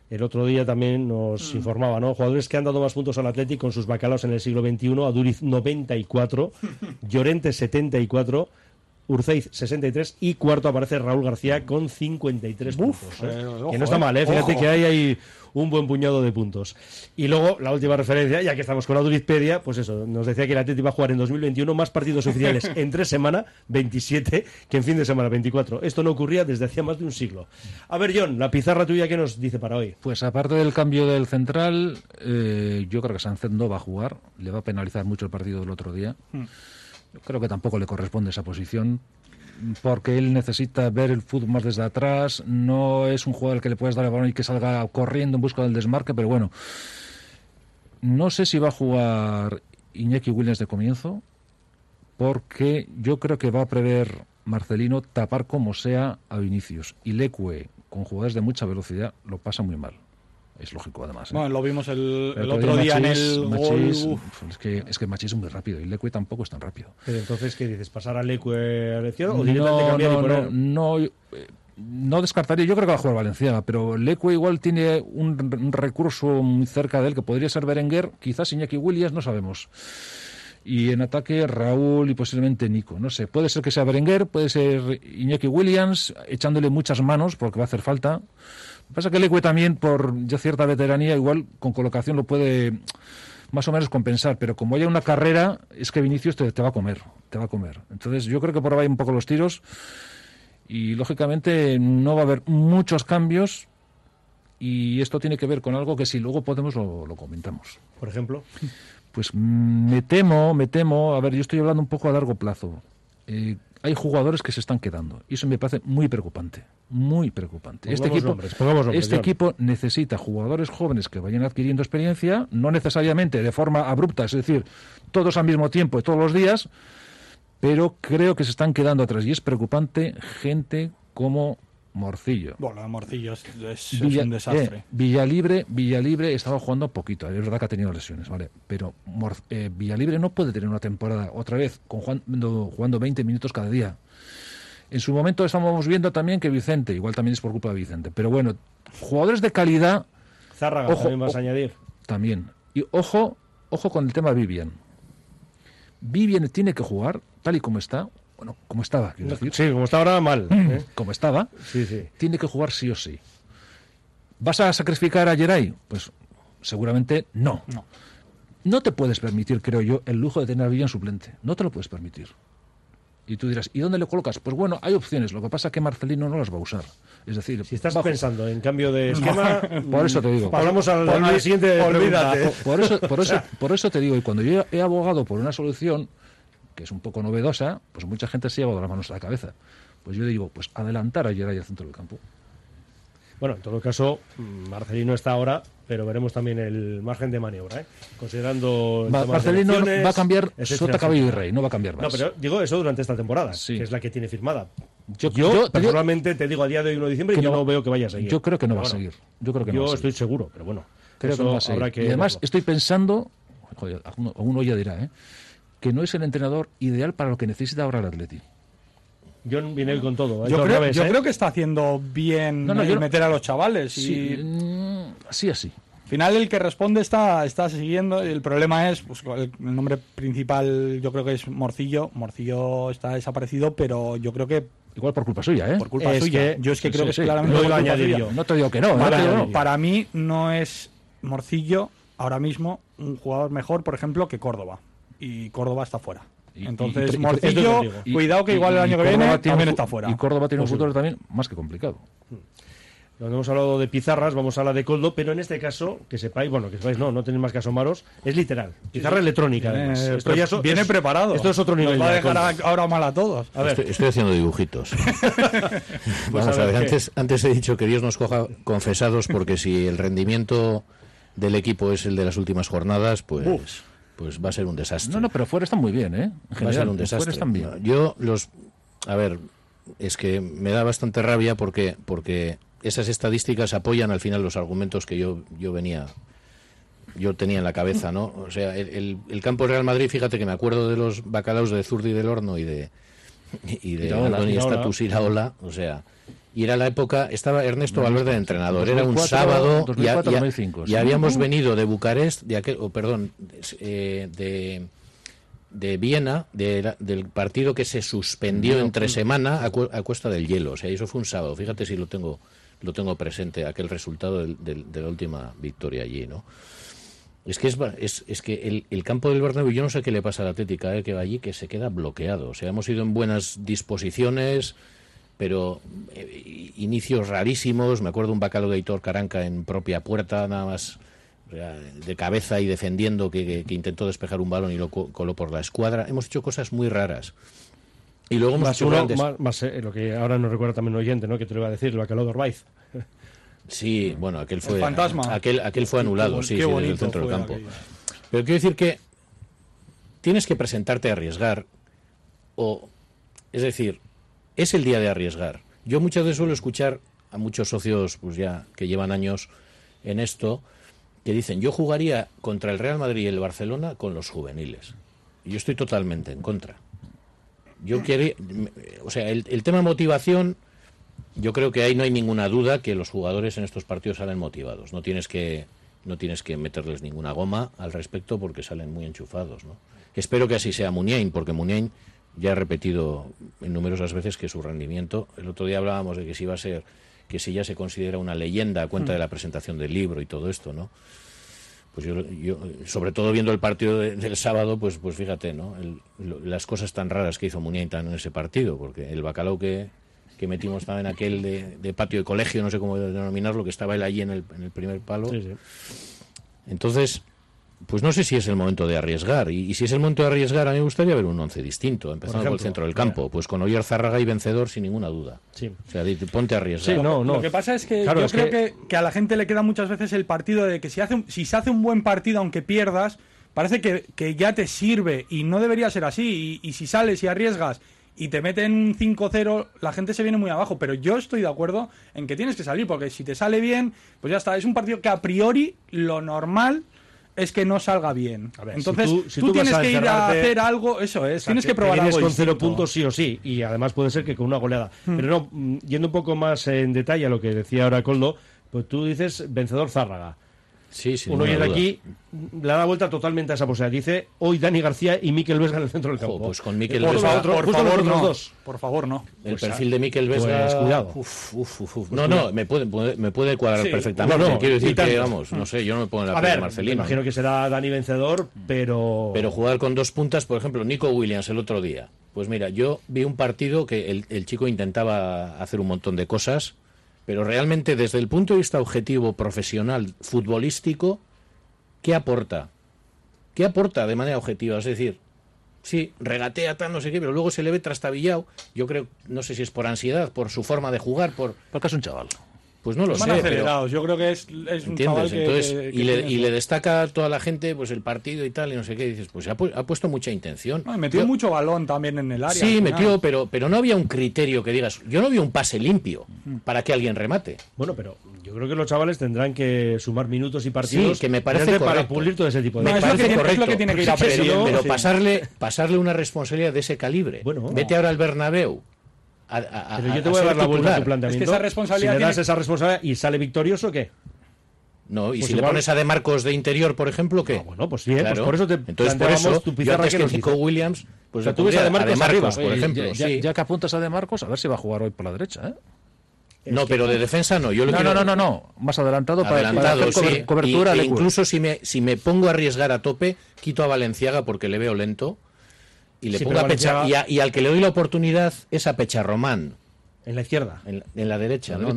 B: el otro día también nos informaba, ¿no? Jugadores que han dado más puntos al Athletic con sus bacalaos en el siglo XXI: Aduriz 94, Llorente 74, Urceiz 63 y cuarto aparece Raúl García con 53 puntos. Que no está mal, fíjate que hay un buen puñado de puntos. Y luego, la última referencia, ya que estamos con Audurizpedia, pues eso, nos decía que el Athletic va a jugar en 2021 más partidos oficiales en 3 semanas, 27, que en fin de semana, 24. Esto no ocurría desde hacía más de un siglo. A ver, John, la pizarra tuya, ¿qué nos dice para hoy?
C: Pues aparte del cambio del central, yo creo que Sánchez no va a jugar, le va a penalizar mucho el partido del otro día. Yo creo que tampoco le corresponde esa posición, porque él necesita ver el fútbol más desde atrás. No es un jugador al que le puedes dar el balón y que salga corriendo en busca del desmarque, pero bueno, no sé si va a jugar Iñaki Williams de comienzo, porque yo creo que va a prever Marcelino tapar como sea a Vinicius, y Leque, con jugadores de mucha velocidad, lo pasa muy mal. Es lógico, además.
D: Bueno, lo vimos el otro día en el gol.
C: Es que Machís es muy rápido y Leque tampoco es tan rápido.
B: Pero entonces, ¿qué dices? ¿Pasar a Leque a la izquierda o directamente cambiar y poner?
C: No descartaría. Yo creo que va a jugar Valenciaga, pero Leque igual tiene un recurso muy cerca de él que podría ser Berenguer, quizás Iñaki Williams, no sabemos. Y en ataque Raúl y posiblemente Nico. No sé, puede ser que sea Berenguer, puede ser Iñaki Williams, echándole muchas manos porque va a hacer falta. Lo que pasa es que Leque también, por ya cierta veteranía, igual con colocación lo puede más o menos compensar, pero como haya una carrera, es que Vinicius te va a comer. Entonces yo creo que por ahí un poco los tiros, y lógicamente no va a haber muchos cambios, y esto tiene que ver con algo que si luego podemos lo comentamos.
B: Por ejemplo,
C: pues me temo, a ver, yo estoy hablando un poco a largo plazo. Hay jugadores que se están quedando y eso me parece muy preocupante. Este equipo necesita jugadores jóvenes que vayan adquiriendo experiencia, no necesariamente de forma abrupta, es decir, todos al mismo tiempo y todos los días, pero creo que se están quedando atrás y es preocupante gente como Morcillo.
D: Bueno, Morcillo es un desastre.
C: Villalibre estaba jugando poquito, es verdad que ha tenido lesiones, ¿vale? Pero Villalibre no puede tener una temporada otra vez jugando 20 minutos cada día. En su momento estamos viendo también que Vicente, igual también es por culpa de Vicente, pero bueno, jugadores de calidad.
B: Zárraga, también vas a añadir.
C: También. Y ojo con el tema Vivian. Vivian tiene que jugar tal y como está. Bueno, como estaba, quiero decir.
B: Sí, como está ahora, mal.
C: Como estaba,
B: sí.
C: Tiene que jugar sí o sí. ¿Vas a sacrificar a Geray? Pues seguramente no. No te puedes permitir, creo yo, el lujo de tener a Villan suplente. No te lo puedes permitir. Y tú dirás, ¿y dónde le colocas? Pues bueno, hay opciones. Lo que pasa es que Marcelino no las va a usar. Es decir,
B: si estás pensando en cambio de esquema,
C: por eso te digo.
B: Pasamos al siguiente.
C: Olvídate. Por eso te digo, y cuando yo he abogado por una solución que es un poco novedosa, pues mucha gente se ha llevado las manos a la cabeza. Pues yo digo, pues adelantar a Geray al centro del campo.
B: Bueno, en todo caso, Marcelino está ahora, pero veremos también el margen de maniobra, considerando...
C: Marcelino va a cambiar sota, caballo y rey, no va a cambiar más.
B: No, pero digo eso durante esta temporada,
C: sí,
B: que es la que tiene firmada. Yo personalmente te digo a día de hoy 1 de diciembre que yo no veo que vaya a seguir.
C: Yo creo que no va a seguir.
B: Yo estoy seguro, pero bueno.
C: Creo que no va a seguir. Y además estoy pensando, joder, uno ya dirá, que no es el entrenador ideal para lo que necesita ahora el Atleti.
B: John viene con todo.
D: Yo creo que está haciendo bien meter a los chavales.
C: Sí, así.
D: Al final el que responde está siguiendo. El problema es, pues, el nombre principal yo creo que es Morcillo. Morcillo está desaparecido, pero yo creo que...
C: Igual por culpa suya,
D: Por culpa suya. Yo es que creo que es claramente
B: por culpa suya.
C: No te digo que no.
D: Para mí no es Morcillo ahora mismo un jugador mejor, por ejemplo, que Córdoba. Y Córdoba está fuera. Entonces, Morcillo, cuidado que igual el año que viene también está fuera.
C: Y Córdoba tiene un futuro también más que complicado.
B: Cuando hemos hablado de pizarras, vamos a la de Coldo, pero en este caso, que sepáis, no tenéis más que asomaros, es literal. Pizarra electrónica, además.
D: Esto ya viene preparado.
B: Esto es otro nivel.
D: Nos va a dejar ahora mal a todos.
E: A ver. Estoy haciendo dibujitos. Vamos a ver, antes he dicho que Dios nos coja confesados, porque si el rendimiento del equipo es el de las últimas jornadas, pues va a ser un desastre.
C: No, pero fuera están muy bien, En general,
E: va a ser un desastre.
C: Están bien.
E: A ver, es que me da bastante rabia porque esas estadísticas apoyan al final los argumentos que yo tenía en la cabeza, ¿no? O sea, el campo Real Madrid, fíjate que me acuerdo de los bacalaos de Zurdi del Horno y de y de Andoni Status Iraola, o sea, y era la época, estaba Ernesto Valverde de entrenador, 2004, era un sábado 2004, y habíamos venido de Bucarest, de Viena, del partido que se suspendió entre semana a Cuesta del Hielo, o sea, eso fue un sábado, fíjate si lo tengo presente, aquel resultado de la última victoria allí, ¿no? Es que el campo del Bernabéu, yo no sé qué le pasa a la Atlética, que va allí, que se queda bloqueado. O sea, hemos ido en buenas disposiciones, pero inicios rarísimos. Me acuerdo un bacalao de Aitor Caranca en propia puerta, nada más de cabeza y defendiendo, que intentó despejar un balón y lo coló por la escuadra. Hemos hecho cosas muy raras. Y luego hemos hecho
B: lo que ahora nos recuerda también un oyente, ¿no? Que te lo iba a decir, el bacalao de Orbaiz.
E: Sí, bueno, aquel fue
D: fantasma.
E: Aquel fue anulado, sí, desde el centro del campo.
D: Aquello.
E: Pero quiero decir que tienes que presentarte a arriesgar, es decir, es el día de arriesgar. Yo muchas veces suelo escuchar a muchos socios, pues ya que llevan años en esto, que dicen, yo jugaría contra el Real Madrid y el Barcelona con los juveniles. Y yo estoy totalmente en contra. El tema motivación, yo creo que ahí no hay ninguna duda que los jugadores en estos partidos salen motivados. No tienes que meterles ninguna goma al respecto porque salen muy enchufados, ¿no? Espero que así sea Muniain, porque Muniain ya ha repetido en numerosas veces que su rendimiento, el otro día hablábamos de que si ya se considera una leyenda a cuenta de la presentación del libro y todo esto, ¿no? Pues yo sobre todo viendo el partido del sábado, pues fíjate, ¿no? Las cosas tan raras que hizo Muniain en ese partido, porque el bacalao que metimos también aquel de patio de colegio, no sé cómo denominarlo, que estaba él allí en el primer palo. Sí. Entonces, pues no sé si es el momento de arriesgar. Y si es el momento de arriesgar, a mí me gustaría ver un 11 distinto, empezando por el centro del campo. Pues con Oyer Zárraga y vencedor, sin ninguna duda. Sí. O sea, ponte a arriesgar.
D: Sí, Lo que pasa es que yo creo que a la gente le queda muchas veces el partido de que si se hace un buen partido, aunque pierdas, parece que ya te sirve. Y no debería ser así. Y si sales y arriesgas y te meten un 5-0, la gente se viene muy abajo. Pero yo estoy de acuerdo en que tienes que salir, porque si te sale bien, pues ya está. Es un partido que a priori lo normal es que no salga bien. A ver, entonces si tú tienes que ir a hacer algo, eso es, tienes que probar algo
B: con 0 puntos sí o sí, y además puede ser que con una goleada. Pero no, yendo un poco más en detalle a lo que decía ahora Coldo, pues tú dices vencedor Zárraga.
E: Sí,
B: uno viene de aquí, le da vuelta totalmente a esa posibilidad. Dice hoy Dani García y Mikel Vesga en el centro del campo.
E: Pues con Mikel Vesga,
D: por favor, no.
E: El perfil de Mikel Vesga,
B: pues, cuidado.
E: No, me puede cuadrar perfectamente. No, quiero decir que, vamos, no sé, yo no me pongo en la piel de Marcelino.
B: Me imagino que será Dani vencedor, pero
E: jugar con dos puntas, por ejemplo, Nico Williams el otro día. Pues mira, yo vi un partido que el chico intentaba hacer un montón de cosas, pero realmente desde el punto de vista objetivo, profesional, futbolístico, ¿qué aporta? ¿Qué aporta de manera objetiva? Es decir, sí, regatea tal, no sé qué, pero luego se le ve trastabillado. Yo creo, no sé si es por ansiedad, por su forma de jugar,
C: porque es un chaval.
E: Pues no lo sé.
D: Acelerados. Yo creo que es un chaval que...
E: Entonces, y le destaca a toda la gente pues el partido y tal, y no sé qué, y dices, pues ha puesto mucha intención.
D: Metió mucho balón también en el área.
E: Sí, metió, pero no había un criterio que digas, yo no vi un pase limpio para que alguien remate.
B: Bueno, pero yo creo que los chavales tendrán que sumar minutos y partidos,
E: sí, que me parece correcto,
B: para pulir todo ese tipo de
E: cosas.
D: Es lo que tiene que ir aprendiendo.
E: Pero pasarle una responsabilidad de ese calibre. Bueno, vete ahora al Bernabéu.
B: Pero yo te voy a dar la vuelta a tu planteamiento.
D: Es que esa responsabilidad
B: si le das esa responsabilidad y sale victorioso, ¿qué?
E: No, y pues si igual... le pones a De Marcos de interior, por ejemplo, ¿qué?
B: Bueno, pues sí, claro. Pues por eso te
E: entonces por eso tu pizarra que Nico Williams, pues
B: tú ves a De Marcos arriba,
E: por ejemplo,
C: ya que apuntas a De Marcos, a ver si va a jugar hoy por la derecha, ¿eh?
E: No, pero de defensa no. Yo
C: no. Más adelantado para hacer cobertura.
E: Incluso si me pongo a arriesgar a tope, quito a Valenciaga porque le veo lento y le pongo a Valenciaga... y al que le doy la oportunidad es a Pecharromán.
B: En la izquierda.
E: En la derecha.
B: En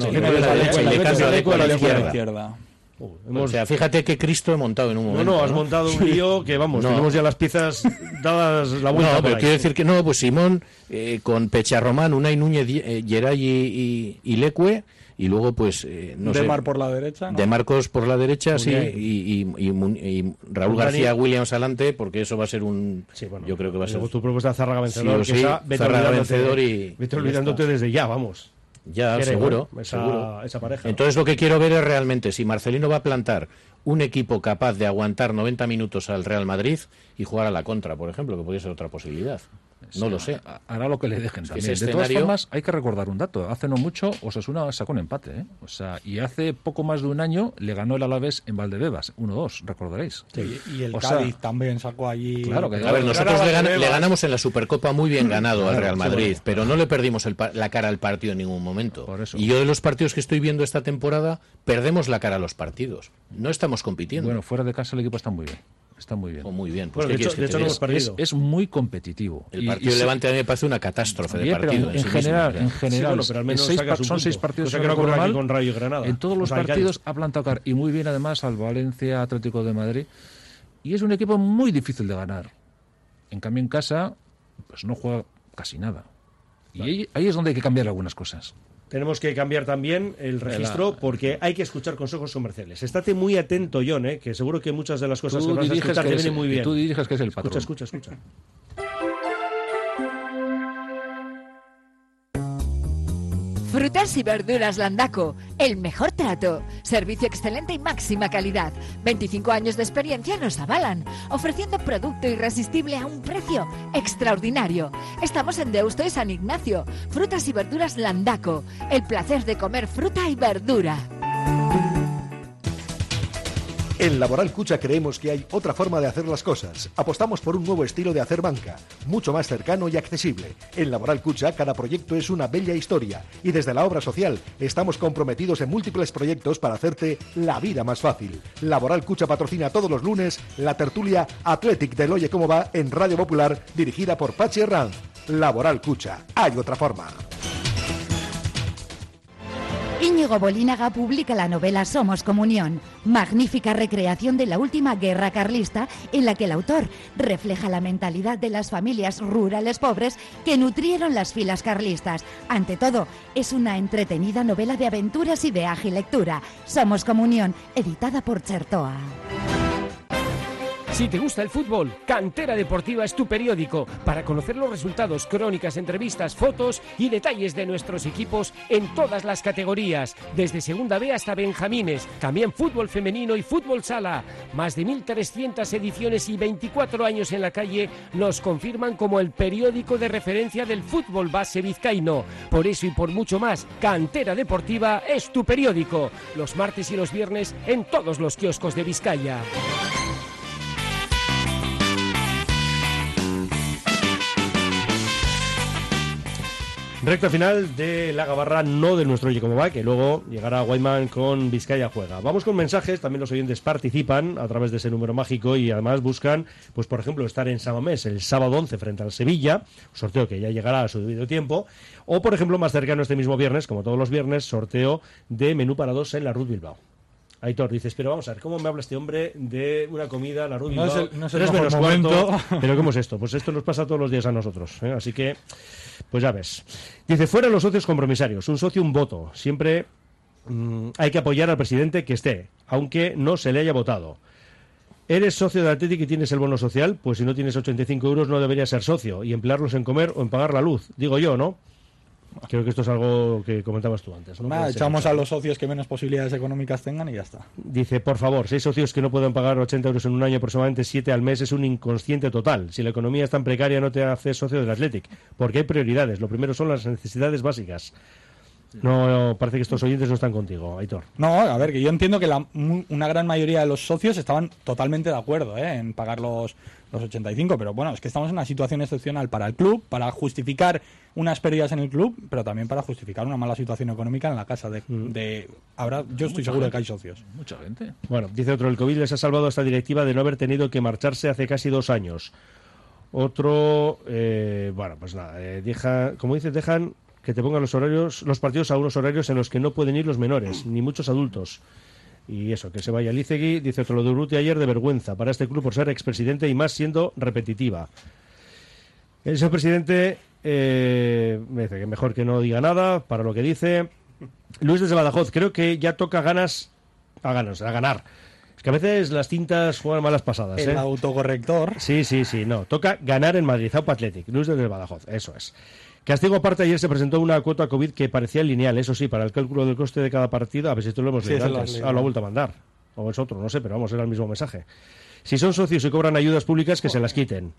B: la
E: izquierda. O sea, fíjate que Cristo he montado en un momento.
B: No, has montado un lío que, vamos, tenemos ya las piezas dadas la vuelta.
E: No, pero quiero decir que no, pues Simón, con Pecharromán, Unai Núñez, Geray y Leque, y luego, pues, no sé.
D: Demar por la derecha.
E: ¿no? De Marcos por la derecha, sí, y Raúl García Williams adelante, porque eso va a ser un... Sí, bueno, yo creo que va a ser...
B: Tu propuesta de Zárraga vencedor,
E: sí, Zárraga vencedor y...
B: Vete olvidándote desde ya, vamos.
E: Ya, seguro.
B: Esa pareja.
E: Entonces lo que quiero ver es realmente si Marcelino va a plantar un equipo capaz de aguantar 90 minutos al Real Madrid y jugar a la contra, por ejemplo, que podría ser otra posibilidad. No lo sé.
C: Hará lo que le dejen también.
E: Ese
C: de todas
E: escenario...
C: formas, hay que recordar un dato. Hace no mucho Osasuna sacó un empate, ¿eh? O sea, y hace poco más de un año le ganó el Alavés en Valdebebas, 1-2, recordaréis.
D: Sí. Y el Cádiz también sacó allí...
C: Claro,
E: a ver, nosotros le ganamos en la Supercopa muy bien ganado al Real Madrid, pero no le perdimos la cara al partido en ningún momento.
C: Por eso.
E: Y yo de los partidos que estoy viendo esta temporada, perdemos la cara a los partidos. No estamos compitiendo.
C: Bueno, fuera de casa el equipo está muy bien. Está muy bien.
E: Muy bien. Pues
B: bueno, de hecho no hemos perdido.
C: Es muy competitivo.
E: El partido de Levante a mí me parece una catástrofe de partido.
C: En general,
B: sí, bueno, pero al menos
C: son 6 partidos.
B: O sea, que no ocurre aquí con Rayo y Granada.
C: En todos los partidos ha plantado cara. Y muy bien además al Valencia Atlético de Madrid. Y es un equipo muy difícil de ganar. En cambio en casa, pues no juega casi nada. Y ahí es donde hay que cambiar algunas cosas.
B: Tenemos que cambiar también el registro porque hay que escuchar consejos comerciales. Estate muy atento, John, que seguro que muchas de las cosas que vas a escuchar te vienen muy bien.
C: Tú diriges que es el patrón.
B: Escucha.
I: Frutas y verduras Landaco, el mejor trato, servicio excelente y máxima calidad. 25 años de experiencia nos avalan, ofreciendo producto irresistible a un precio extraordinario. Estamos en Deusto y San Ignacio. Frutas y verduras Landaco, el placer de comer fruta y verdura.
K: En Laboral Cucha creemos que hay otra forma de hacer las cosas. Apostamos por un nuevo estilo de hacer banca, mucho más cercano y accesible. En Laboral Cucha cada proyecto es una bella historia y desde la obra social estamos comprometidos en múltiples proyectos para hacerte la vida más fácil. Laboral Cucha patrocina todos los lunes la tertulia Athletic del Oye Cómo Va en Radio Popular dirigida por Pachi Herranz. Laboral Cucha, hay otra forma.
F: Íñigo Bolínaga publica la novela Somos Comunión, magnífica recreación de la última guerra carlista en la que el autor refleja la mentalidad de las familias rurales pobres que nutrieron las filas carlistas. Ante todo, es una entretenida novela de aventuras y de ágil lectura. Somos Comunión, editada por Chertoa.
L: Si te gusta el fútbol, Cantera Deportiva es tu periódico para conocer los resultados, crónicas, entrevistas, fotos y detalles de nuestros equipos en todas las categorías, desde Segunda B hasta Benjamines, también fútbol femenino y fútbol sala. Más de 1.300 ediciones y 24 años en la calle nos confirman como el periódico de referencia del fútbol base vizcaíno. Por eso y por mucho más, Cantera Deportiva es tu periódico, los martes y los viernes en todos los kioscos de Vizcaya.
B: Recta final de la gabarra, no de nuestro Oye Cómo Va, que luego llegará Guayman con Vizcaya Juega. Vamos con mensajes, también los oyentes participan a través de ese número mágico y además buscan, pues por ejemplo, estar en San Mamés el sábado 11 frente al Sevilla, sorteo que ya llegará a su debido tiempo, o por ejemplo, más cercano este mismo viernes, como todos los viernes, sorteo de menú para dos en la Ruth Bilbao. Aitor, dices, pero vamos a ver, ¿cómo me habla este hombre de una comida, la Ruth Bilbao?
D: No es el mejor momento.
B: Pero ¿cómo es esto? Pues esto nos pasa todos los días a nosotros, ¿eh? Así que, pues ya ves. Dice, fuera los socios compromisarios, un socio, un voto. Siempre hay que apoyar al presidente que esté, aunque no se le haya votado. ¿Eres socio de Athletic y tienes el bono social? Pues si no tienes 85 euros no deberías ser socio y emplearlos en comer o en pagar la luz. Digo yo, ¿no? Creo que esto es algo que comentabas tú antes, ¿no?
D: Echamos a los socios que menos posibilidades económicas tengan y ya está.
B: Dice, por favor, si hay socios que no pueden pagar 80 euros en un año, aproximadamente 7 al mes, es un inconsciente total. Si la economía es tan precaria, no te haces socio del Athletic, porque hay prioridades. Lo primero son las necesidades básicas. No, parece que estos oyentes no están contigo, Aitor.
D: No, a ver, que yo entiendo que una gran mayoría de los socios estaban totalmente de acuerdo en pagar los 85, pero bueno, es que estamos en una situación excepcional para el club, para justificar unas pérdidas en el club, pero también para justificar una mala situación económica en la casa ahora yo estoy seguro de que hay socios.
C: Mucha gente.
B: Bueno, dice otro, el COVID les ha salvado a esta directiva de no haber tenido que marcharse hace casi 2 años. Otro, bueno, pues nada, dejan que te pongan los partidos a unos horarios en los que no pueden ir los menores, ni muchos adultos. Y eso, que se vaya Lizegui. Dice otro, lo de Urrutia ayer, de vergüenza para este club por ser expresidente y más siendo repetitiva. El señor presidente me dice que mejor que no diga nada para lo que dice. Luis desde Badajoz, creo que ya toca a ganar. Es que a veces las tintas juegan malas pasadas.
D: El autocorrector.
B: Sí, no. Toca ganar en Madrid, Aupa Athletic. Luis desde Badajoz, eso es. Castigo aparte, ayer se presentó una cuota COVID que parecía lineal, eso sí, para el cálculo del coste de cada partido. A ver si esto lo hemos leído antes. Lo ha vuelto a mandar. o es otro, no sé, pero vamos, era el mismo mensaje. Si son socios y cobran ayudas públicas, que se las quiten.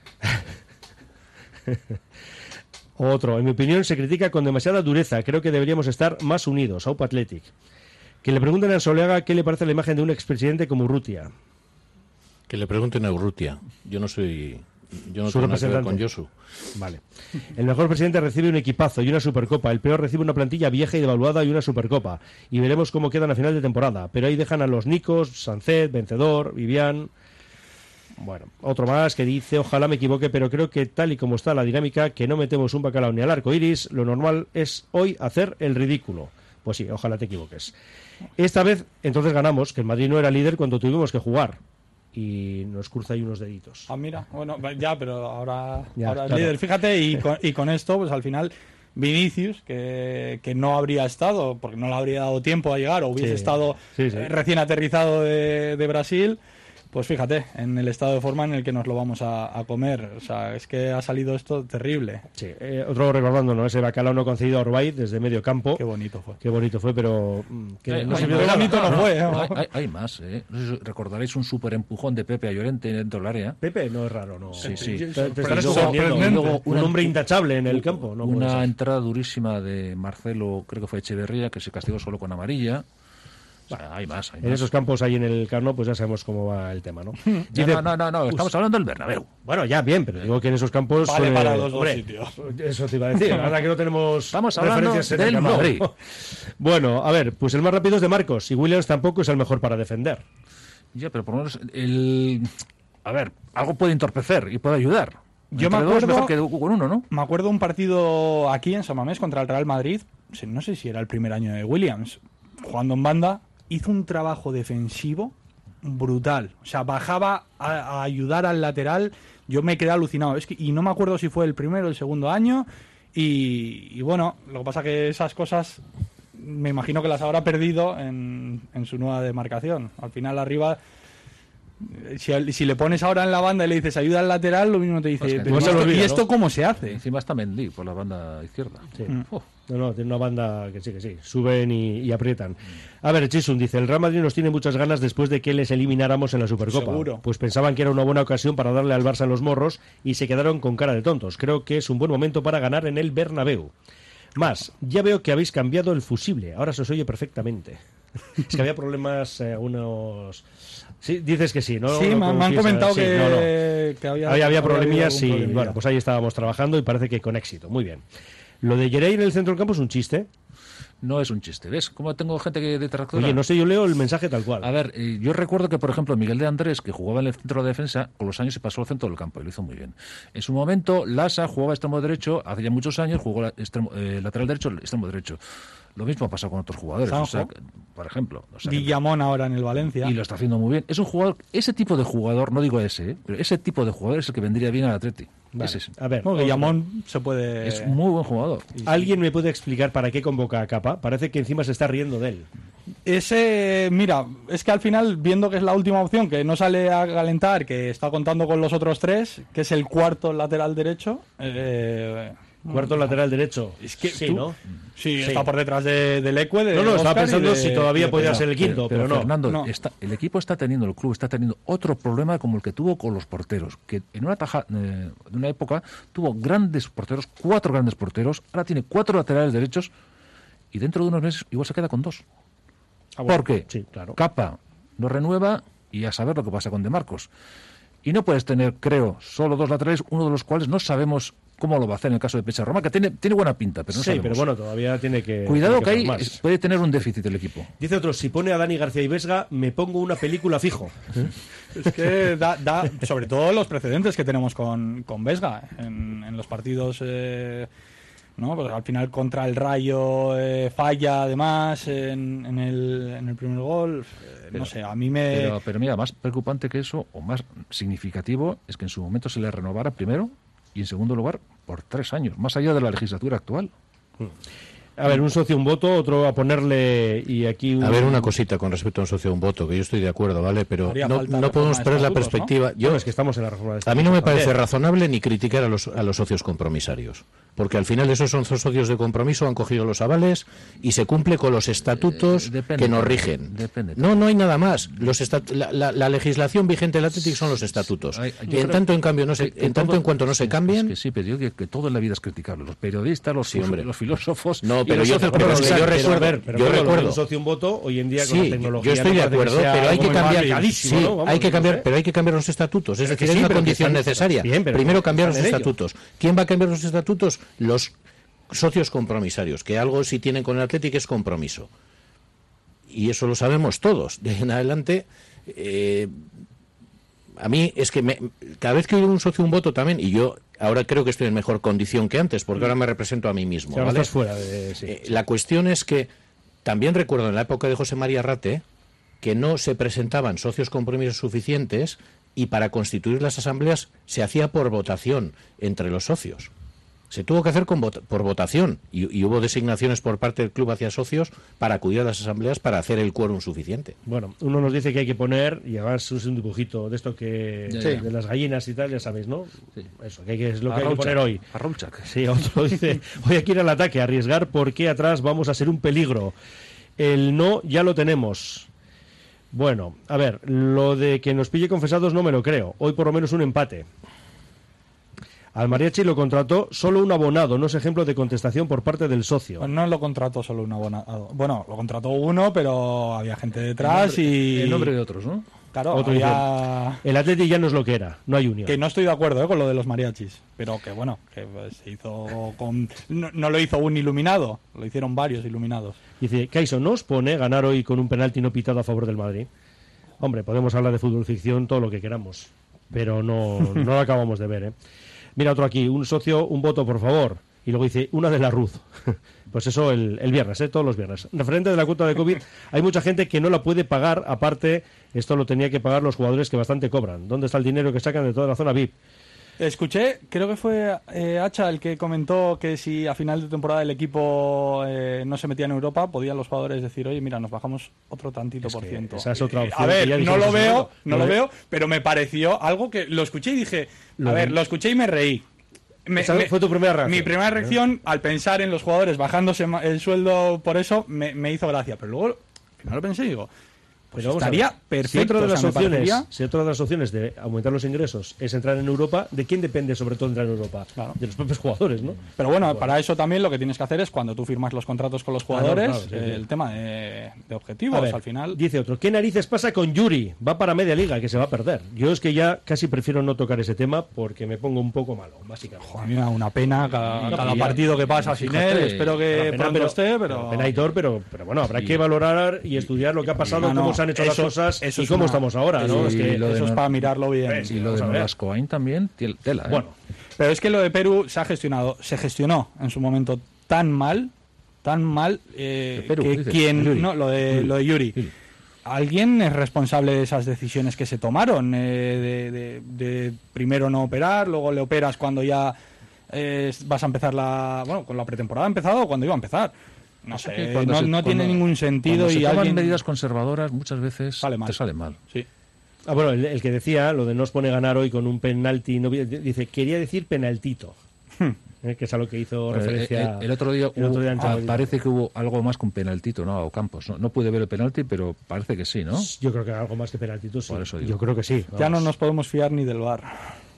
B: Otro, en mi opinión, se critica con demasiada dureza. Creo que deberíamos estar más unidos. Aupa Athletic. Que le pregunten a Soleaga qué le parece la imagen de un expresidente como Urrutia.
E: Que le pregunten a Urrutia. Yo no tengo nada que ver con Josu.
B: Vale. El mejor presidente recibe un equipazo y una Supercopa. El peor recibe una plantilla vieja y devaluada y una Supercopa. Y veremos cómo quedan a final de temporada. Pero ahí dejan a los Nicos, Sancet, Vencedor, Vivian. Bueno, otro más que dice, ojalá me equivoque, pero creo que tal y como está la dinámica, que no metemos un bacalao ni al arco iris, lo normal es hoy hacer el ridículo. Pues sí, ojalá te equivoques. Esta vez, entonces ganamos, que el Madrid no era líder cuando tuvimos que jugar. Y nos cruza ahí unos deditos.
D: Ah, mira, bueno, ya, pero ahora es
B: claro.
D: líder. Fíjate, y con esto, pues al final, Vinicius, que no habría estado, porque no le habría dado tiempo a llegar, o hubiese estado recién aterrizado de Brasil, pues fíjate, en el estado de forma en el que nos lo vamos a comer. O sea, es que ha salido esto terrible.
B: Sí, otro recordando, ¿no? Ese bacalao no concedido a Orbay desde medio campo.
D: Qué bonito fue.
B: Qué bonito fue, pero...
C: no
B: sirvió
C: de
B: nada.
C: bonito no fue. Hay más, ¿eh? No sé si recordaréis un súper empujón de Pepe a Llorente dentro del área.
B: Pepe no es raro, ¿no?
C: Sí.
B: Luego, un hombre intachable en el campo. No
C: una entrada durísima de Marcelo, creo que fue Echeverría, que se castigó solo con amarilla. O sea, hay más.
B: En esos campos ahí en el Camp Nou, pues ya sabemos cómo va el tema, ¿no?
C: No, estamos hablando del Bernabéu.
B: Bueno, ya bien, pero digo que en esos campos...
D: Vale para los dos sitios.
B: Eso te iba a decir, ahora que no tenemos
C: estamos hablando
B: referencias
C: del Madrid.
B: Bueno, a ver, pues el más rápido es de Marcos, y Williams tampoco es el mejor para defender.
C: Ya, pero por lo menos a ver, algo puede entorpecer y puede ayudar.
D: Yo me acuerdo
C: mejor que con uno, ¿no?
D: Me acuerdo un partido aquí en San Mamés contra el Real Madrid, no sé si era el primer año de Williams, jugando en banda, hizo un trabajo defensivo brutal. O sea, bajaba a ayudar al lateral. Yo me quedé alucinado. Y no me acuerdo si fue el primero o el segundo año. Y bueno, lo que pasa que esas cosas me imagino que las habrá perdido en su nueva demarcación. Al final arriba... Si le pones ahora en la banda y le dices ayuda al lateral, lo mismo te dice, ¿y esto cómo se hace?
C: Encima está Mendy por la banda izquierda.
B: Sí. No, tiene una banda que sí, suben y aprietan. A ver, Chisun dice, el Real Madrid nos tiene muchas ganas después de que les elimináramos en la Supercopa.
D: Seguro.
B: Pues pensaban que era una buena ocasión para darle al Barça en los morros y se quedaron con cara de tontos. Creo que es un buen momento para ganar en el Bernabéu. Más, ya veo que habéis cambiado el fusible, ahora se os oye perfectamente. Es que había problemas, algunos... Sí, dices que sí, ¿no?
D: Sí, me han comentado
B: sí,
D: que
B: había problemillas y bueno, pues ahí estábamos trabajando y parece que con éxito. Muy bien. Lo de Yerey en el centro del campo es un chiste.
C: No es un chiste, ¿ves? Como tengo gente que detractora.
B: Oye, no sé, yo leo el mensaje tal cual.
C: A ver, yo recuerdo que, por ejemplo, Miguel de Andrés, que jugaba en el centro de defensa, con los años se pasó al centro del campo y lo hizo muy bien. En su momento, Lasa jugaba extremo derecho, hace ya muchos años jugó lateral derecho, extremo derecho. Lo mismo ha pasado con otros jugadores. O sea, por ejemplo.
D: Guillamón ahora en el Valencia.
C: Y lo está haciendo muy bien. Es un jugador, ese tipo de jugador, no digo ese, pero ese tipo de jugador es el que vendría bien al Atleti.
B: Vale. A ver,
D: Guillamón se puede...
C: Es un muy buen jugador.
B: ¿Alguien me puede explicar para qué convoca a Capa? Parece que encima se está riendo de él.
D: Mira, es que al final, viendo que es la última opción, que no sale a calentar, que está contando con los otros tres, que es el cuarto lateral derecho...
B: Cuarto lateral derecho.
D: Es que
B: sí, ¿no?
D: Sí, está por detrás del Ecue.
B: Estaba pensando si todavía podía ser el quinto, pero no.
C: Fernando,
B: no.
C: El equipo está teniendo, el club está teniendo otro problema como el que tuvo con los porteros, que en una época tuvo grandes porteros, 4 grandes porteros, ahora tiene 4 laterales derechos y dentro de unos meses igual se queda con 2. ¿Por qué?
B: Sí, claro.
C: Capa no renueva y a saber lo que pasa con De Marcos. Y no puedes tener, creo, solo 2 laterales, uno de los cuales no sabemos cómo lo va a hacer en el caso de Pecha Roma, que tiene buena pinta, pero no sabemos.
B: Pero bueno, todavía tiene que...
C: Cuidado que ahí puede tener un déficit el equipo.
B: Dice otro, si pone a Dani García y Vesga, me pongo una película fijo.
D: Es que da sobre todo los precedentes que tenemos con Vesga en los partidos... ¿no? Pues al final contra el Rayo falla además en el primer gol. No sé, a mí me...
C: Pero mira, más preocupante que eso, o más significativo, es que en su momento se le renovara primero y en segundo lugar por 3 años, más allá de la legislatura actual.
B: A ver, un socio, un voto, otro a ponerle y aquí...
E: A ver, una cosita con respecto a un socio, un voto, que yo estoy de acuerdo, ¿vale? Pero no podemos perder la perspectiva.
B: ¿no? Yo, es que estamos en la reforma de
E: a mí no me parece razonable ni criticar a los socios compromisarios, porque al final esos son socios de compromiso, han cogido los avales y se cumple con los estatutos que nos rigen. No hay nada más. La legislación vigente del Athletic son los estatutos. En tanto en cuanto no se cambien...
C: Es que sí, pero yo que todo en la vida es criticable. Los periodistas, los filósofos...
E: No, pero yo recuerdo
B: un socio, un voto, hoy en día con la tecnología...
E: Yo estoy de acuerdo, pero hay que cambiar... pero hay que cambiar los estatutos. Es decir, es una condición necesaria. Primero cambiar los estatutos. ¿Quién va a cambiar los estatutos? Los socios compromisarios, que algo si tienen con el Athletic es compromiso. Y eso lo sabemos todos. De en adelante... a mí es que cada vez que oigo un socio, un voto también, y yo ahora creo que estoy en mejor condición que antes, porque ahora me represento a mí mismo, ¿vale?
B: Estás fuera de...
E: La cuestión es que también recuerdo en la época de José María Rate que no se presentaban socios compromisos suficientes y para constituir las asambleas se hacía por votación entre los socios. Se tuvo que hacer por votación y hubo designaciones por parte del club hacia socios para acudir a las asambleas para hacer el quórum suficiente.
B: Bueno, uno nos dice que hay que poner, y además es un dibujito de esto que de las gallinas y tal, ya sabéis, ¿no? Sí. Eso, que es lo que hay que poner hoy.
C: A Rouchak.
B: Sí, otro dice, voy a ir al ataque, arriesgar porque atrás vamos a ser un peligro. El no ya lo tenemos. Bueno, a ver, lo de que nos pille confesados no me lo creo. Hoy por lo menos un empate. Al Mariachi lo contrató solo un abonado, no es ejemplo de contestación por parte del socio.
D: Pues no lo contrató solo un abonado. Bueno, lo contrató uno, pero había gente detrás y...
C: En nombre de otros, ¿no?
D: Claro, había...
B: El Athletic ya no es lo que era, no hay unión.
D: Que no estoy de acuerdo con lo de los mariachis, pero que bueno, que se hizo con... No lo hizo un iluminado, lo hicieron varios iluminados.
B: Dice, Kaiso, ¿nos pone ganar hoy con un penalti no pitado a favor del Madrid? Hombre, podemos hablar de fútbol ficción todo lo que queramos, pero no lo acabamos de ver, ¿eh? Mira otro aquí, un socio, un voto, por favor. Y luego dice, una de la Ruz. Pues eso el viernes, todos los viernes. Referente de la cuota de COVID, hay mucha gente que no la puede pagar. Aparte, esto lo tenía que pagar los jugadores que bastante cobran. ¿Dónde está el dinero que sacan de toda la zona VIP?
D: Escuché, creo que fue Hacha el que comentó que si a final de temporada el equipo no se metía en Europa, podían los jugadores decir, oye, mira, nos bajamos otro tantito por ciento.
B: Esa es otra opción.
D: A ver, no lo veo, pero me pareció algo que lo escuché y dije, lo escuché y me reí.
B: Fue tu primera reacción.
D: Mi primera reacción, al pensar en los jugadores bajándose el sueldo por eso, me hizo gracia. Pero luego, al final lo pensé y digo... Pues estaría perfecto.
B: Si otra de las opciones de aumentar los ingresos es entrar en Europa, ¿de quién depende sobre todo entrar en Europa? Claro. De los propios jugadores, ¿no?
D: Pero bueno, para eso también lo que tienes que hacer es cuando tú firmas los contratos con los jugadores, el tema de objetivos, al final...
B: Dice otro, ¿qué narices pasa con Yuri? Va para media liga, que se va a perder. Yo es que ya casi prefiero no tocar ese tema porque me pongo un poco malo, básicamente.
D: A mí me da una pena cada partido que pasa sin él. Espero que pronto esté, pero...
B: Pena, Hitor, pero bueno, habrá que valorar y estudiar lo que ha pasado, cómo se han hecho las cosas y cómo estamos ahora, ¿no?
D: Es que eso es para mirarlo bien.
C: Y lo de Nolascoain también, tela, ¿eh?
D: Bueno, pero es que lo de Perú se gestionó en su momento tan mal Perú, lo de Yuri. ¿Alguien es responsable de esas decisiones que se tomaron? De primero no operar, luego le operas cuando ya vas a empezar con la pretemporada ha empezado o cuando iba a empezar. No sé, no tiene ningún sentido.
C: Y toman medidas conservadoras muchas veces te sale mal.
D: Sí.
B: Bueno, el que decía, lo de no os pone ganar hoy con un penalti, dice, quería decir penaltito. Que es a lo que hizo referencia
C: el otro día parece que hubo algo más que un penaltito, ¿no? A Ocampos. No pude ver el penalti, pero parece que sí, ¿no?
B: Yo creo que algo más que penaltito, sí. Yo creo que sí.
D: Ya no nos podemos fiar ni del VAR.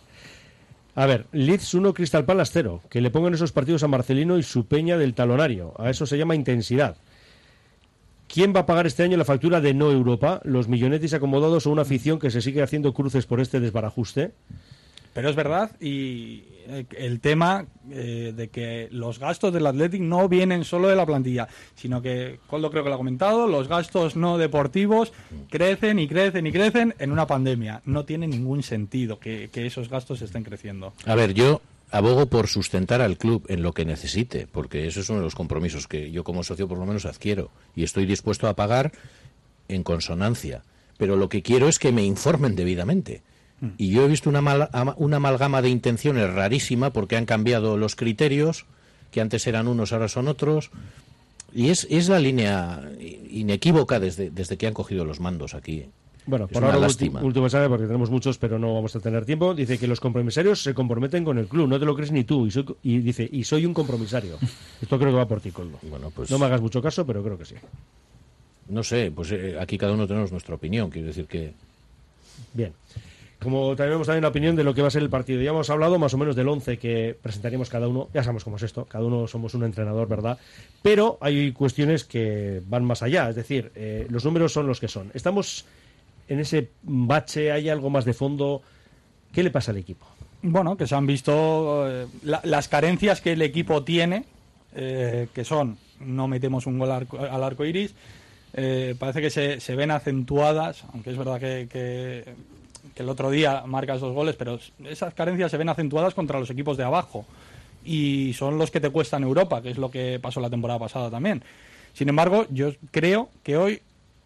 B: A ver, Leeds 1, Crystal Palace 0. Que le pongan esos partidos a Marcelino y su peña del talonario. A eso se llama intensidad. ¿Quién va a pagar este año la factura de no Europa? ¿Los millonetis acomodados o una afición que se sigue haciendo cruces por este desbarajuste?
D: Pero es verdad, y el tema de que los gastos del Athletic no vienen solo de la plantilla, sino que, Coldo creo que lo ha comentado, los gastos no deportivos crecen y crecen y crecen en una pandemia. No tiene ningún sentido que esos gastos estén creciendo.
E: A ver, yo abogo por sustentar al club en lo que necesite, porque eso es uno de los compromisos que yo como socio por lo menos adquiero, y estoy dispuesto a pagar en consonancia. Pero lo que quiero es que me informen debidamente. Y yo he visto una amalgama de intenciones rarísima porque han cambiado los criterios que antes eran unos, ahora son otros. Y es la línea inequívoca desde que han cogido los mandos aquí.
B: Bueno, por ahora último mensaje, porque tenemos muchos, pero no vamos a tener tiempo. Dice que los compromisarios se comprometen con el club, no te lo crees ni tú. Y dice, y soy un compromisario. Esto creo que va por ti, Coldo.
E: Bueno, pues
B: no me hagas mucho caso, pero creo que sí.
E: No sé, pues aquí cada uno tenemos nuestra opinión, quiero decir que...
B: Bien. Como tenemos también la opinión de lo que va a ser el partido. Ya hemos hablado más o menos del 11 que presentaríamos cada uno. Ya sabemos cómo es esto. Cada uno somos un entrenador, ¿verdad? Pero hay cuestiones que van más allá. Es decir, los números son los que son. Estamos en ese bache. ¿Hay algo más de fondo? ¿Qué le pasa al equipo?
D: Bueno, que se han visto las carencias que el equipo tiene, que son, no metemos un gol al arco iris. Parece que se ven acentuadas, aunque es verdad que el otro día marcas 2 goles, pero esas carencias se ven acentuadas contra los equipos de abajo y son los que te cuestan Europa, que es lo que pasó la temporada pasada también. Sin embargo, yo creo que hoy,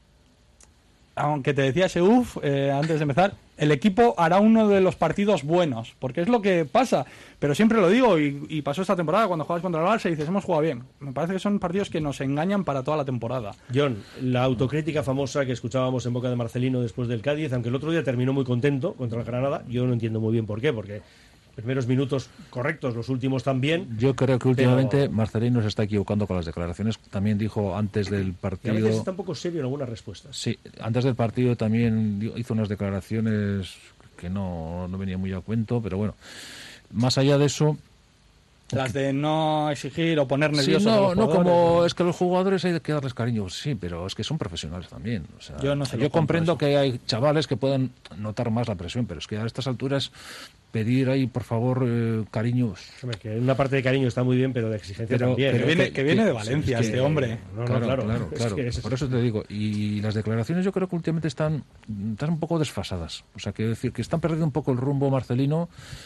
D: aunque te decía ese antes de empezar, el equipo hará uno de los partidos buenos, porque es lo que pasa, pero siempre lo digo, y pasó esta temporada, cuando juegas contra el Barça y dices, hemos jugado bien. Me parece que son partidos que nos engañan para toda la temporada.
B: John, la autocrítica famosa que escuchábamos en boca de Marcelino después del Cádiz, aunque el otro día terminó muy contento contra el Granada, yo no entiendo muy bien por qué, porque primeros minutos correctos, los últimos también.
C: Yo creo que últimamente Marcelino se está equivocando con las declaraciones. También dijo antes del partido...
B: Y a veces está un poco serio en algunas respuestas.
C: Sí, antes del partido también hizo unas declaraciones que no venía muy a cuento, pero bueno, más allá de eso...
D: Las de no exigir o poner nerviosos
C: sí,
D: a los jugadores.
C: Como es que a los jugadores hay que darles cariño, sí, pero es que son profesionales también. O sea, yo comprendo que hay chavales que puedan notar más la presión, pero es que a estas alturas pedir ahí, por favor, cariños.
B: Que una parte de cariño está muy bien, pero de exigencia también.
D: Que viene de Valencia este hombre.
C: Claro. Por eso te digo. Y las declaraciones yo creo que últimamente están un poco desfasadas. O sea, quiero decir que están perdiendo un poco el rumbo Marcelino.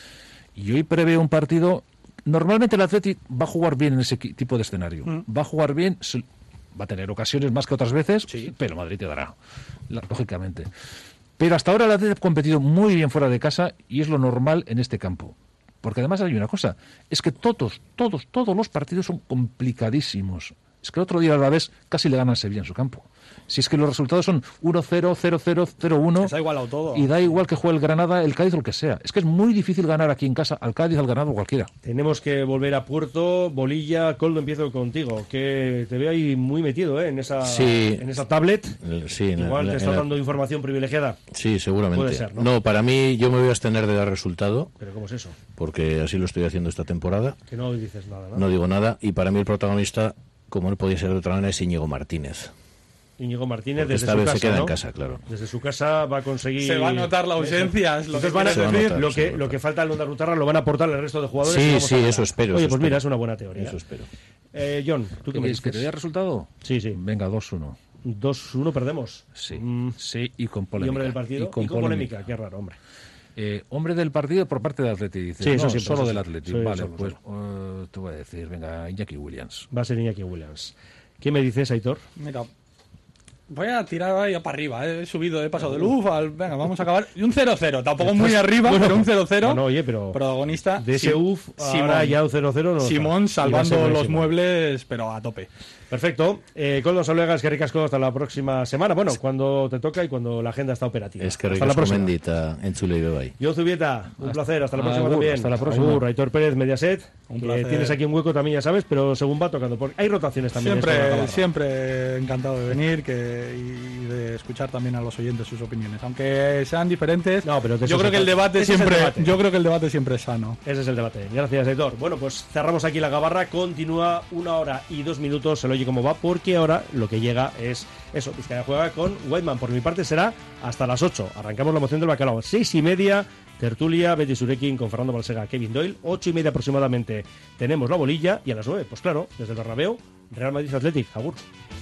C: Y hoy prevé un partido... Normalmente el Athletic va a jugar bien en ese tipo de escenario. Va a jugar bien, va a tener ocasiones más que otras veces, sí, pero Madrid te dará, lógicamente. Pero hasta ahora el Athletic ha competido muy bien fuera de casa y es lo normal en este campo. Porque además hay una cosa, es que todos los partidos son complicadísimos. Es que el otro día a la vez casi le ganan a Sevilla en su campo. Si es que los resultados son 1-0, 0-0, 0-1...
D: Se ha igualado todo.
C: Y da igual que juegue el Granada, el Cádiz o el que sea. Es que es muy difícil ganar aquí en casa al Cádiz, al Granada o cualquiera.
B: Tenemos que volver a Puerto. Bolilla, Coldo, empiezo contigo. Que te veo ahí muy metido en esa tablet.
E: Sí,
B: igual te está dando información privilegiada.
E: Sí, seguramente.
B: Puede ser, ¿no?
E: No, para mí yo me voy a abstener de dar resultado.
B: ¿Pero cómo es eso?
E: Porque así lo estoy haciendo esta temporada.
B: Que no dices nada, ¿no?
E: No digo nada. Y para mí el protagonista, como no podía ser de otra manera, es Íñigo Martínez.
B: Íñigo Martínez,
E: porque
B: desde
E: esta
B: su
E: vez
B: casa,
E: se queda
B: ¿no?
E: en casa, claro.
B: Desde su casa va a conseguir...
D: Se va a notar la ausencia.
B: Entonces van a decir lo que falta en Onda Rutarra lo van a aportar el resto de jugadores.
E: Sí, eso espero.
B: Oye, pues mira, es una buena teoría.
E: Eso espero.
B: John, ¿tú qué me dices?
C: ¿Que te dé resultado?
B: Sí.
C: Venga, 2-1.
B: 2-1 perdemos.
C: Sí, sí, y con polémica.
B: Y hombre del partido, y con polémica. Qué raro, hombre.
C: Hombre del partido por parte del Athletic, dice.
B: Sí, eso sí,
C: solo del Athletic.
B: Sí,
C: vale,
B: solo,
C: pues te voy a decir, venga, Iñaki Williams.
B: Va a ser Iñaki Williams. ¿Qué me dices, Aitor?
D: Mira, voy a tirar ahí para arriba, he subido, he pasado del al... Venga, vamos a acabar. Y un 0-0, tampoco muy arriba, bueno, pero un 0-0.
B: No, oye, pero...
D: Protagonista...
B: De ese ahora ya un 0-0 no.
D: Simón salvando los muebles, pero a tope.
B: Perfecto. Coldo Saluegas, que ricasco, hasta la próxima semana. Bueno, cuando te toca y cuando la agenda está operativa.
E: Es que ricasco bendita en Chule y Bebay.
B: Yo, Zubieta, un placer. Hasta la próxima también.
C: Hasta la próxima.
B: Aitor Pérez, Mediaset.
D: Un placer.
B: Tienes aquí un hueco también, ya sabes, pero según va tocando. Porque hay rotaciones también.
D: Siempre encantado de venir y de escuchar también a los oyentes sus opiniones. Aunque sean diferentes,
B: no, pero
D: yo creo que el debate siempre es sano.
B: Ese es el debate. Gracias, Aitor. Bueno, pues cerramos aquí la gabarra. Continúa 1 hora y 2 minutos. Se lo oye cómo va, porque ahora lo que llega es eso. Vizcaya juega con Whiteman. Por mi parte será hasta las 8. Arrancamos la moción del bacalao. 6:30, tertulia, Betty Surekin con Fernando Balsega, Kevin Doyle. 8:30 aproximadamente tenemos la bolilla. Y a las 9, pues claro, desde el Bernabéu, Real Madrid Athletic. Agur.